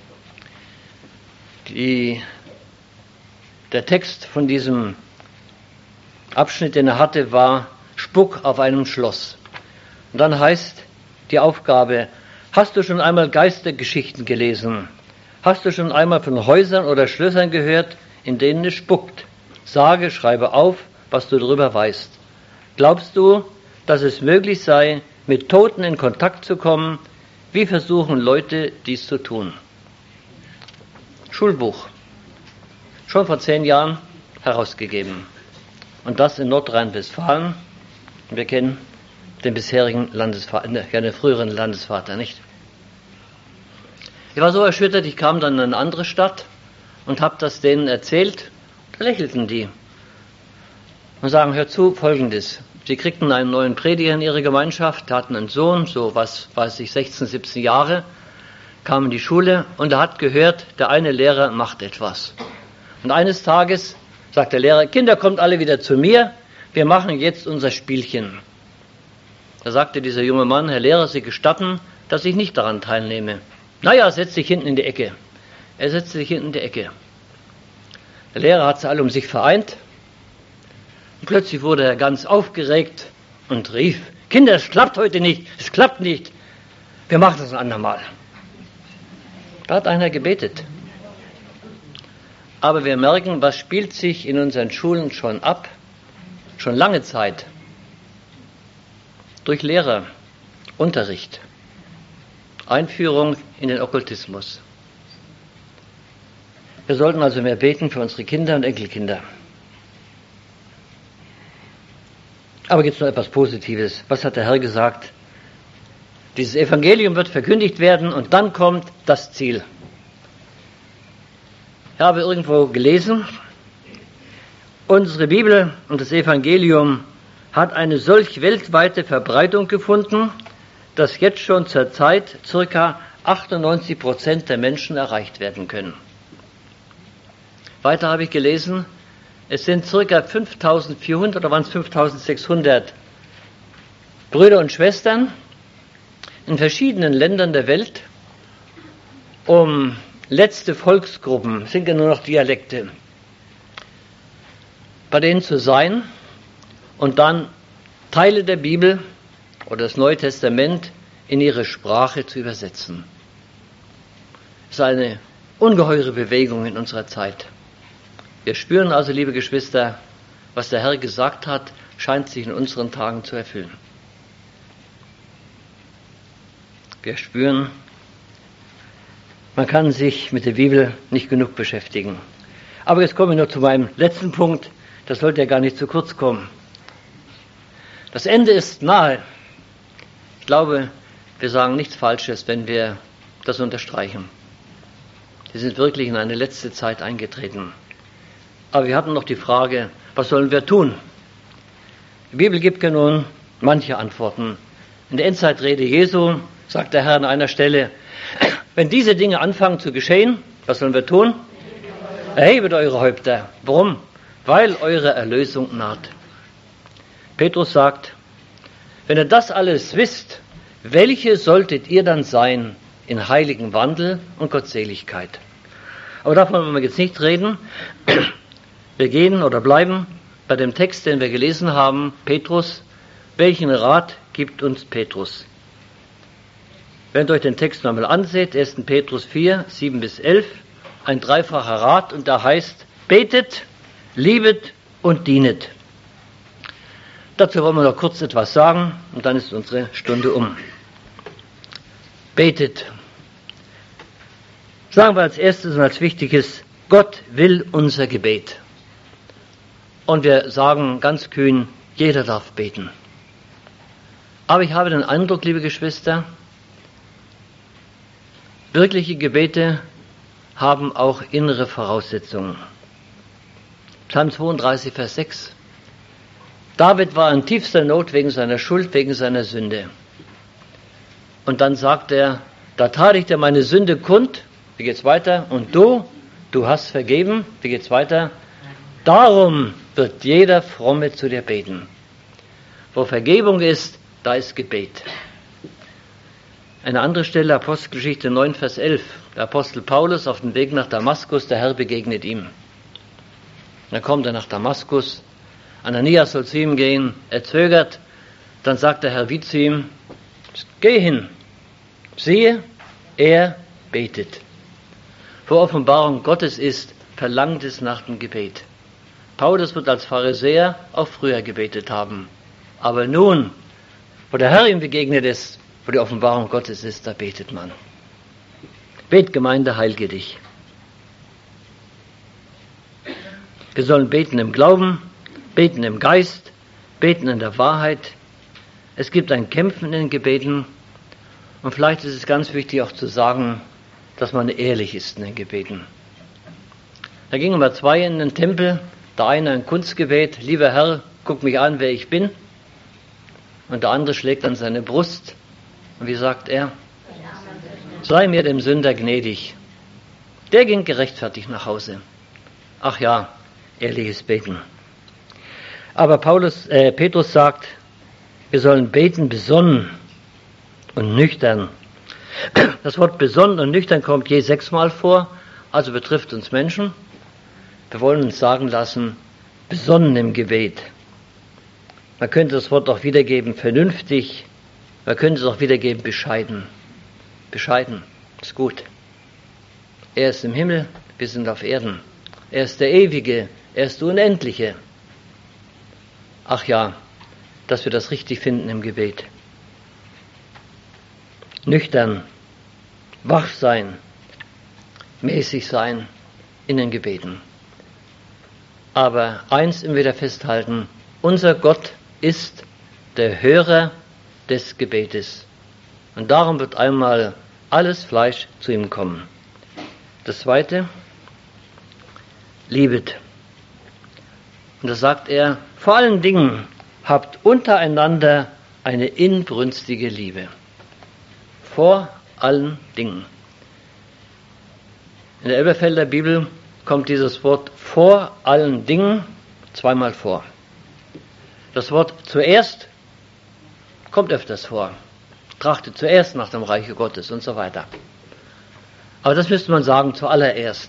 Die, der Text von diesem Abschnitt, den er hatte, war Spuck auf einem Schloss. Und dann heißt die Aufgabe, hast du schon einmal Geistergeschichten gelesen? Hast du schon einmal von Häusern oder Schlössern gehört, in denen es spuckt? Sage, schreibe auf, was du darüber weißt. Glaubst du, dass es möglich sei, mit Toten in Kontakt zu kommen? Wie versuchen Leute, dies zu tun? Schulbuch. Schon vor zehn Jahren herausgegeben. Und das in Nordrhein-Westfalen. Wir kennen den bisherigen Landesvater, ja, den früheren Landesvater, nicht? Ich war so erschüttert, ich kam dann in eine andere Stadt und habe das denen erzählt. Da lächelten die und sagen, hör zu, Folgendes. Sie kriegten einen neuen Prediger in ihre Gemeinschaft, hatten einen Sohn, so was weiß ich, sechzehn, siebzehn Jahre, kam in die Schule und er hat gehört, der eine Lehrer macht etwas. Und eines Tages sagt der Lehrer, Kinder, kommt alle wieder zu mir, wir machen jetzt unser Spielchen. Da sagte dieser junge Mann, Herr Lehrer, Sie gestatten, dass ich nicht daran teilnehme. Naja, setz dich hinten in die Ecke. Er setzte sich hinten in die Ecke. Der Lehrer hat sie alle um sich vereint. Und plötzlich wurde er ganz aufgeregt und rief, Kinder, es klappt heute nicht, es klappt nicht. Wir machen das ein andermal. Da hat einer gebetet. Aber wir merken, was spielt sich in unseren Schulen schon ab, schon lange Zeit. Durch Lehrer, Unterricht, Einführung in den Okkultismus. Wir sollten also mehr beten für unsere Kinder und Enkelkinder. Aber gibt es noch etwas Positives? Was hat der Herr gesagt? Dieses Evangelium wird verkündigt werden und dann kommt das Ziel. Ich habe irgendwo gelesen, unsere Bibel und das Evangelium hat eine solch weltweite Verbreitung gefunden, dass jetzt schon zur Zeit ca. achtundneunzig Prozent der Menschen erreicht werden können. Weiter habe ich gelesen, es sind ca. fünftausendvierhundert oder waren es fünftausendsechshundert Brüder und Schwestern in verschiedenen Ländern der Welt, um letzte Volksgruppen, sind ja nur noch Dialekte, bei denen zu sein und dann Teile der Bibel oder das Neue Testament in ihre Sprache zu übersetzen. Das ist eine ungeheure Bewegung in unserer Zeit. Wir spüren also, liebe Geschwister, was der Herr gesagt hat, scheint sich in unseren Tagen zu erfüllen. Wir spüren, man kann sich mit der Bibel nicht genug beschäftigen. Aber jetzt komme ich noch zu meinem letzten Punkt, das sollte ja gar nicht zu kurz kommen. Das Ende ist nahe. Ich glaube, wir sagen nichts Falsches, wenn wir das unterstreichen. Wir sind wirklich in eine letzte Zeit eingetreten. Aber wir hatten noch die Frage, was sollen wir tun? Die Bibel gibt ja nun manche Antworten. In der Endzeitrede Jesu sagt der Herr an einer Stelle, wenn diese Dinge anfangen zu geschehen, was sollen wir tun? Erhebet eure Häupter. Warum? Weil eure Erlösung naht. Petrus sagt, wenn ihr das alles wisst, welche solltet ihr dann sein in heiligen Wandel und Gottseligkeit? Aber davon wollen wir jetzt nicht reden. Wir gehen oder bleiben bei dem Text, den wir gelesen haben, Petrus. Welchen Rat gibt uns Petrus? Wenn ihr euch den Text nochmal anseht, erster Petrus vier, sieben bis elf, ein dreifacher Rat und da heißt, betet, liebet und dienet. Dazu wollen wir noch kurz etwas sagen und dann ist unsere Stunde um. Betet. Sagen wir als erstes und als wichtiges, Gott will unser Gebet. Und wir sagen ganz kühn, jeder darf beten. Aber ich habe den Eindruck, liebe Geschwister, wirkliche Gebete haben auch innere Voraussetzungen. Psalm zweiunddreißig, Vers sechs. David war in tiefster Not wegen seiner Schuld, wegen seiner Sünde. Und dann sagt er, da tat ich dir meine Sünde kund, wie geht's weiter? Und du, du hast vergeben, wie geht's weiter? Darum wird jeder Fromme zu dir beten. Wo Vergebung ist, da ist Gebet. Eine andere Stelle, Apostelgeschichte neun, Vers elf. Der Apostel Paulus auf dem Weg nach Damaskus, der Herr begegnet ihm. Dann kommt er nach Damaskus, Ananias soll zu ihm gehen, er zögert, dann sagt der Herr wie zu ihm, geh hin, siehe, er betet. Wo Offenbarung Gottes ist, verlangt es nach dem Gebet. Paulus wird als Pharisäer auch früher gebetet haben. Aber nun, wo der Herr ihm begegnet ist, wo die Offenbarung Gottes ist, da betet man. Bet, Gemeinde, heilge dich. Wir sollen beten im Glauben, beten im Geist, beten in der Wahrheit. Es gibt ein Kämpfen in den Gebeten und vielleicht ist es ganz wichtig auch zu sagen, dass man ehrlich ist in den Gebeten. Da gingen wir zwei in den Tempel, der eine ein Kunstgebet, lieber Herr, guck mich an, wer ich bin. Und der andere schlägt an seine Brust. Und wie sagt er? Sei mir dem Sünder gnädig. Der ging gerechtfertigt nach Hause. Ach ja, ehrliches Beten. Aber Paulus, äh, Petrus sagt, wir sollen beten besonnen und nüchtern. Das Wort besonnen und nüchtern kommt je sechsmal vor, also betrifft uns Menschen. Wir wollen uns sagen lassen, besonnen im Gebet. Man könnte das Wort auch wiedergeben, vernünftig. Man könnte es auch wiedergeben, bescheiden. Bescheiden ist gut. Er ist im Himmel, wir sind auf Erden. Er ist der Ewige, er ist der Unendliche. Ach ja, dass wir das richtig finden im Gebet. Nüchtern, wach sein, mäßig sein in den Gebeten. Aber eins im wieder festhalten, unser Gott ist der Hörer des Gebetes. Und darum wird einmal alles Fleisch zu ihm kommen. Das Zweite, liebet. Und da sagt er, vor allen Dingen habt untereinander eine inbrünstige Liebe. Vor allen Dingen. In der Elberfelder Bibel kommt dieses Wort vor allen Dingen zweimal vor. Das Wort zuerst kommt öfters vor. Trachtet zuerst nach dem Reiche Gottes und so weiter. Aber das müsste man sagen zuallererst.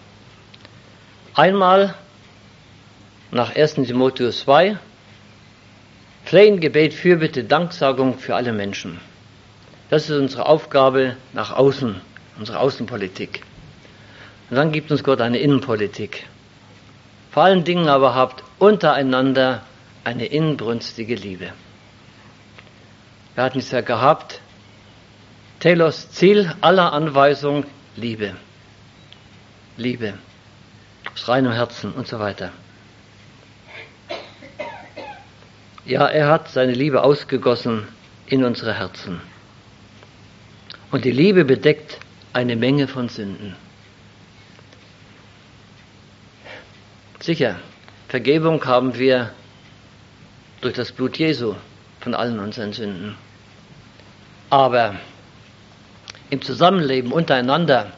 Einmal nach ersten Timotheus zwei, Flehen, Gebet, Fürbitte, Danksagung für alle Menschen. Das ist unsere Aufgabe nach außen, unsere Außenpolitik. Und dann gibt uns Gott eine Innenpolitik. Vor allen Dingen aber habt untereinander eine inbrünstige Liebe. Wir hatten es ja gehabt, Telos, Ziel aller Anweisung, Liebe. Liebe. Aus reinem Herzen und so weiter. Ja, er hat seine Liebe ausgegossen in unsere Herzen. Und die Liebe bedeckt eine Menge von Sünden. Sicher, Vergebung haben wir durch das Blut Jesu von allen unseren Sünden. Aber im Zusammenleben untereinander,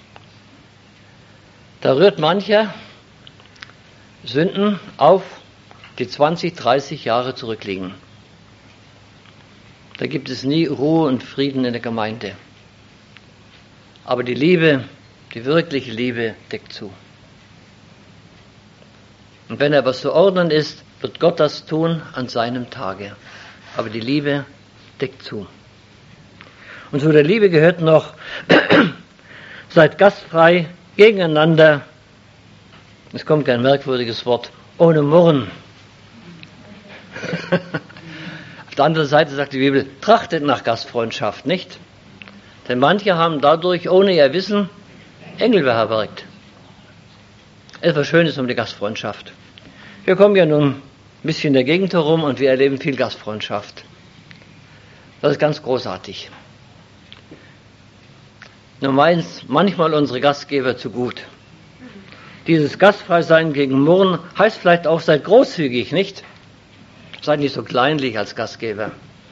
da rührt mancher Sünden auf, die zwanzig, dreißig Jahre zurückliegen. Da gibt es nie Ruhe und Frieden in der Gemeinde. Aber die Liebe, die wirkliche Liebe, deckt zu. Und wenn etwas zu ordnen ist, wird Gott das tun an seinem Tage. Aber die Liebe deckt zu. Und zu der Liebe gehört noch, seid gastfrei gegeneinander. Es kommt kein merkwürdiges Wort, ohne Murren. Auf der anderen Seite sagt die Bibel, trachtet nach Gastfreundschaft, nicht? Denn manche haben dadurch, ohne ihr Wissen, Engel beherbergt. Etwas Schönes um die Gastfreundschaft. Wir kommen ja nun ein bisschen in der Gegend herum und wir erleben viel Gastfreundschaft. Das ist ganz großartig. Nur meint manchmal unsere Gastgeber zu gut. Dieses Gastfreisein gegen Murren heißt vielleicht auch, seid großzügig, nicht? Seid nicht so kleinlich als Gastgeber.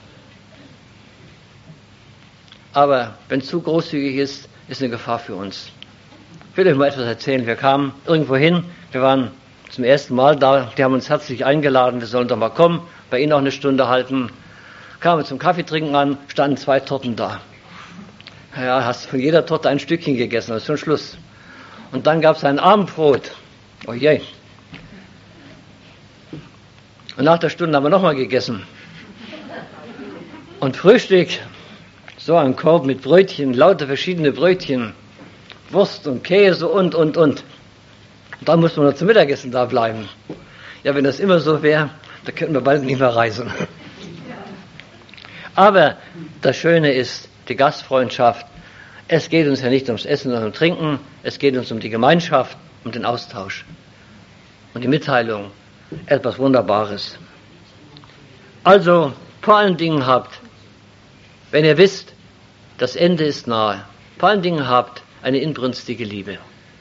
Aber wenn es zu großzügig ist, ist eine Gefahr für uns. Ich will euch mal etwas erzählen. Wir kamen irgendwo hin, wir waren zum ersten Mal da, die haben uns herzlich eingeladen, wir sollen doch mal kommen, bei Ihnen noch eine Stunde halten. Kamen wir zum Kaffeetrinken an, standen zwei Torten da. Ja, hast von jeder Torte ein Stückchen gegessen, das ist schon Schluss. Und dann gab es ein Abendbrot. Oh je. Und nach der Stunde haben wir nochmal gegessen. Und Frühstück, so ein Korb mit Brötchen, lauter verschiedene Brötchen, Wurst und Käse und, und, und. Und dann mussten wir noch zum Mittagessen da bleiben. Ja, wenn das immer so wäre, dann könnten wir bald nicht mehr reisen. Aber das Schöne ist die Gastfreundschaft. Es geht uns ja nicht ums Essen und ums Trinken, es geht uns um die Gemeinschaft, um den Austausch und die Mitteilung. Etwas Wunderbares. Also, vor allen Dingen habt, wenn ihr wisst, das Ende ist nahe, vor allen Dingen habt eine inbrünstige Liebe.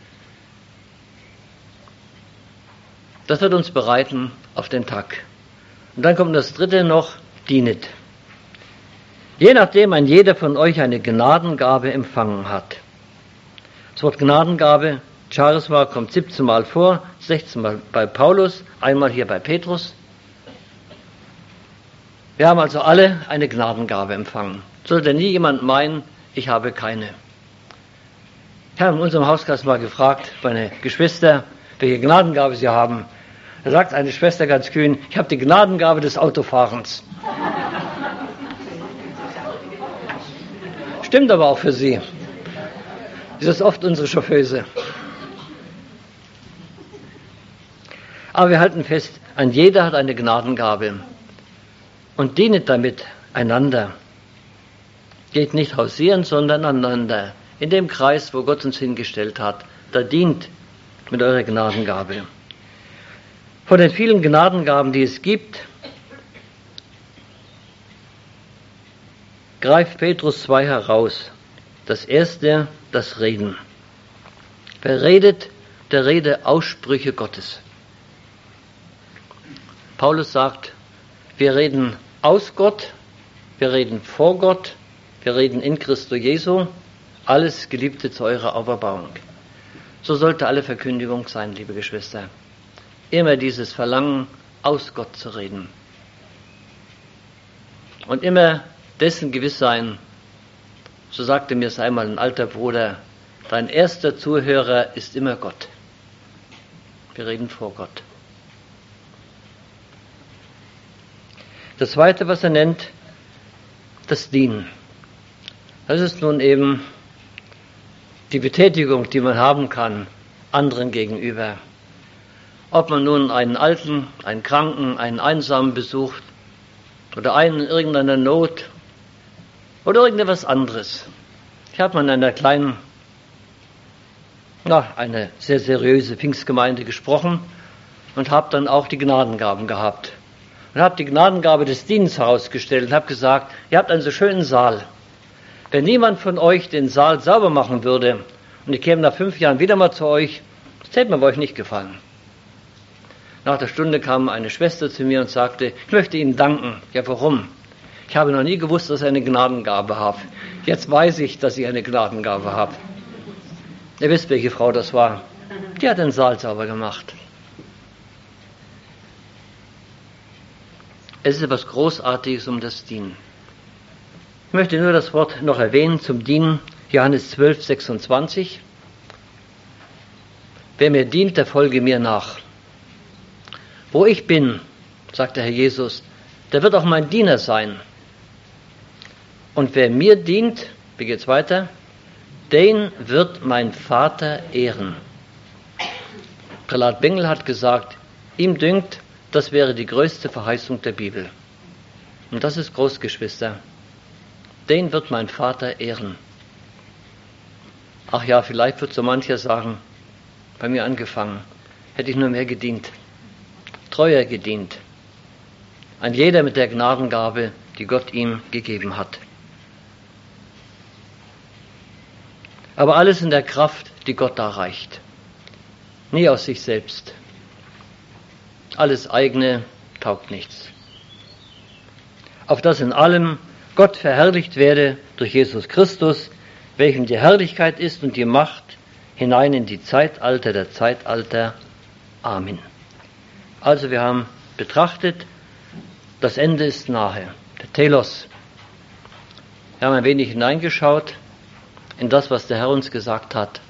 Das wird uns bereiten auf den Tag. Und dann kommt das dritte noch, dienet. Je nachdem ein jeder von euch eine Gnadengabe empfangen hat. Das Wort Gnadengabe, Charisma, kommt siebzehn Mal vor, sechzehn Mal bei Paulus, einmal hier bei Petrus. Wir haben also alle eine Gnadengabe empfangen. Sollte nie jemand meinen, ich habe keine. Ich habe in unserem Hauskreis mal gefragt, meine Geschwister, welche Gnadengabe sie haben. Da sagt eine Schwester ganz kühn, ich habe die Gnadengabe des Autofahrens. Stimmt aber auch für sie. Das ist oft unsere Chauffeuse. Aber wir halten fest, ein jeder hat eine Gnadengabe und dienet damit einander. Geht nicht hausieren, sondern einander. In dem Kreis, wo Gott uns hingestellt hat, da dient mit eurer Gnadengabe. Von den vielen Gnadengaben, die es gibt, greift Petrus zwei heraus. Das erste, das Reden. Wer redet, der rede Aussprüche Gottes. Paulus sagt, wir reden aus Gott, wir reden vor Gott, wir reden in Christo Jesu, alles Geliebte zu eurer Auferbauung. So sollte alle Verkündigung sein, liebe Geschwister. Immer dieses Verlangen, aus Gott zu reden. Und immer dessen gewiss sein, so sagte mir es einmal ein alter Bruder, dein erster Zuhörer ist immer Gott. Wir reden vor Gott. Das Zweite, was er nennt, das Dienen. Das ist nun eben die Betätigung, die man haben kann, anderen gegenüber. Ob man nun einen Alten, einen Kranken, einen Einsamen besucht oder einen in irgendeiner Not oder irgendetwas anderes. Ich habe mal in einer kleinen, na, eine sehr seriöse Pfingstgemeinde gesprochen und habe dann auch die Gnadengaben gehabt. Und habe die Gnadengabe des Dienens herausgestellt und habe gesagt, ihr habt einen so schönen Saal. Wenn niemand von euch den Saal sauber machen würde und ich käme nach fünf Jahren wieder mal zu euch, das hätte mir bei euch nicht gefallen. Nach der Stunde kam eine Schwester zu mir und sagte, ich möchte Ihnen danken. Ja, warum? Ich habe noch nie gewusst, dass ich eine Gnadengabe habe. Jetzt weiß ich, dass ich eine Gnadengabe habe. Ihr wisst, welche Frau das war. Die hat den Saal sauber gemacht. Es ist etwas Großartiges um das Dienen. Ich möchte nur das Wort noch erwähnen zum Dienen. Johannes zwölf, sechsundzwanzig. Wer mir dient, der folge mir nach. Wo ich bin, sagt der Herr Jesus, der wird auch mein Diener sein. Und wer mir dient, wie geht's weiter? Den wird mein Vater ehren. Prälat Bengel hat gesagt, ihm dünkt, das wäre die größte Verheißung der Bibel. Und das ist groß, Geschwister. Den wird mein Vater ehren. Ach ja, vielleicht wird so mancher sagen, bei mir angefangen, hätte ich nur mehr gedient, treuer gedient. Ein jeder mit der Gnadengabe, die Gott ihm gegeben hat. Aber alles in der Kraft, die Gott da reicht. Nie aus sich selbst. Alles eigene taugt nichts. Auf das in allem Gott verherrlicht werde durch Jesus Christus, welchem die Herrlichkeit ist und die Macht hinein in die Zeitalter der Zeitalter. Amen. Also wir haben betrachtet Das Ende ist nahe. Der Telos. Wir haben ein wenig hineingeschaut in das, was der Herr uns gesagt hat,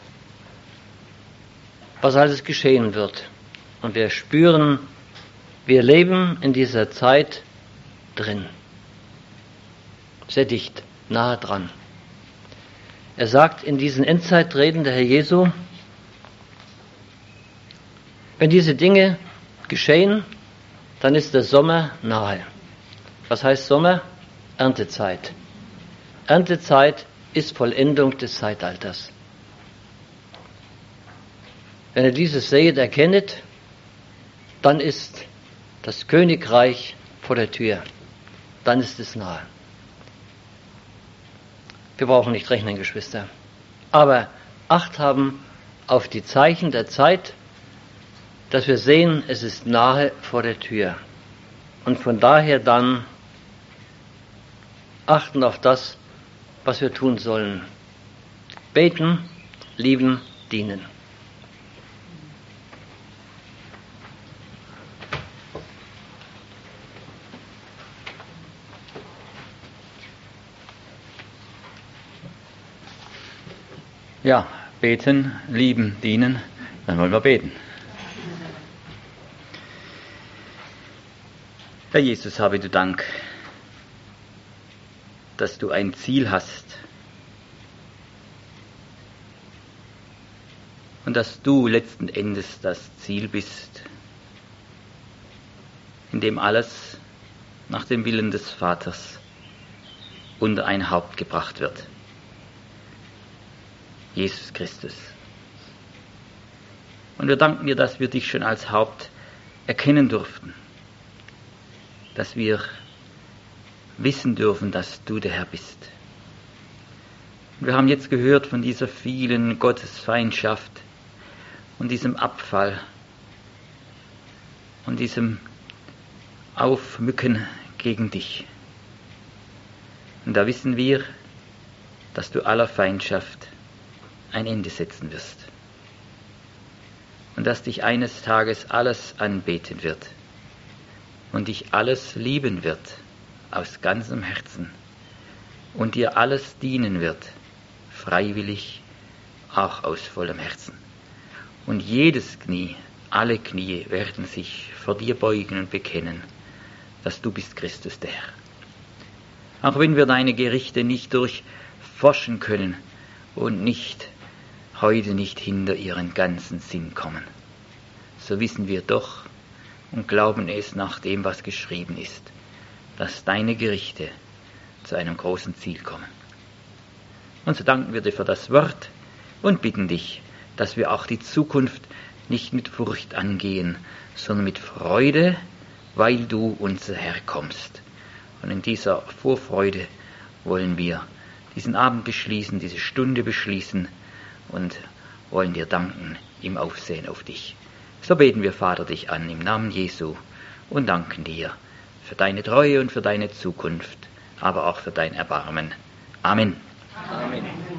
was alles geschehen wird. Und wir spüren, wir leben in dieser Zeit drin. Sehr dicht, nahe dran. Er sagt in diesen Endzeitreden, der Herr Jesu, wenn diese Dinge geschehen, dann ist der Sommer nahe. Was heißt Sommer? Erntezeit. Erntezeit ist Vollendung des Zeitalters. Wenn ihr dieses seht, erkennet, dann ist das Königreich vor der Tür. Dann ist es nahe. Wir brauchen nicht rechnen, Geschwister. Aber Acht haben auf die Zeichen der Zeit, dass wir sehen, es ist nahe vor der Tür. Und von daher dann achten auf das, was wir tun sollen. Beten, lieben, dienen. Ja, beten, lieben, dienen, dann wollen wir beten. Herr Jesus, habe du Dank, dass du ein Ziel hast und dass du letzten Endes das Ziel bist, in dem alles nach dem Willen des Vaters unter ein Haupt gebracht wird. Jesus Christus. Und wir danken dir, dass wir dich schon als Haupt erkennen durften, dass wir wissen dürfen, dass du der Herr bist. Und wir haben jetzt gehört von dieser vielen Gottesfeindschaft und diesem Abfall und diesem Aufmücken gegen dich. Und da wissen wir, dass du aller Feindschaft ein Ende setzen wirst. Und dass dich eines Tages alles anbeten wird und dich alles lieben wird aus ganzem Herzen und dir alles dienen wird, freiwillig, auch aus vollem Herzen. Und jedes Knie, alle Knie werden sich vor dir beugen und bekennen, dass du bist Christus der Herr. Auch wenn wir deine Gerichte nicht durchforschen können und nicht heute nicht hinter ihren ganzen Sinn kommen, so wissen wir doch und glauben es nach dem, was geschrieben ist, dass deine Gerichte zu einem großen Ziel kommen. Und so danken wir dir für das Wort und bitten dich, dass wir auch die Zukunft nicht mit Furcht angehen, sondern mit Freude, weil du unser Herr kommst. Und in dieser Vorfreude wollen wir diesen Abend beschließen, diese Stunde beschließen und wollen dir danken im Aufsehen auf dich. So beten wir, Vater, dich an im Namen Jesu und danken dir für deine Treue und für deine Zukunft, aber auch für dein Erbarmen. Amen. Amen.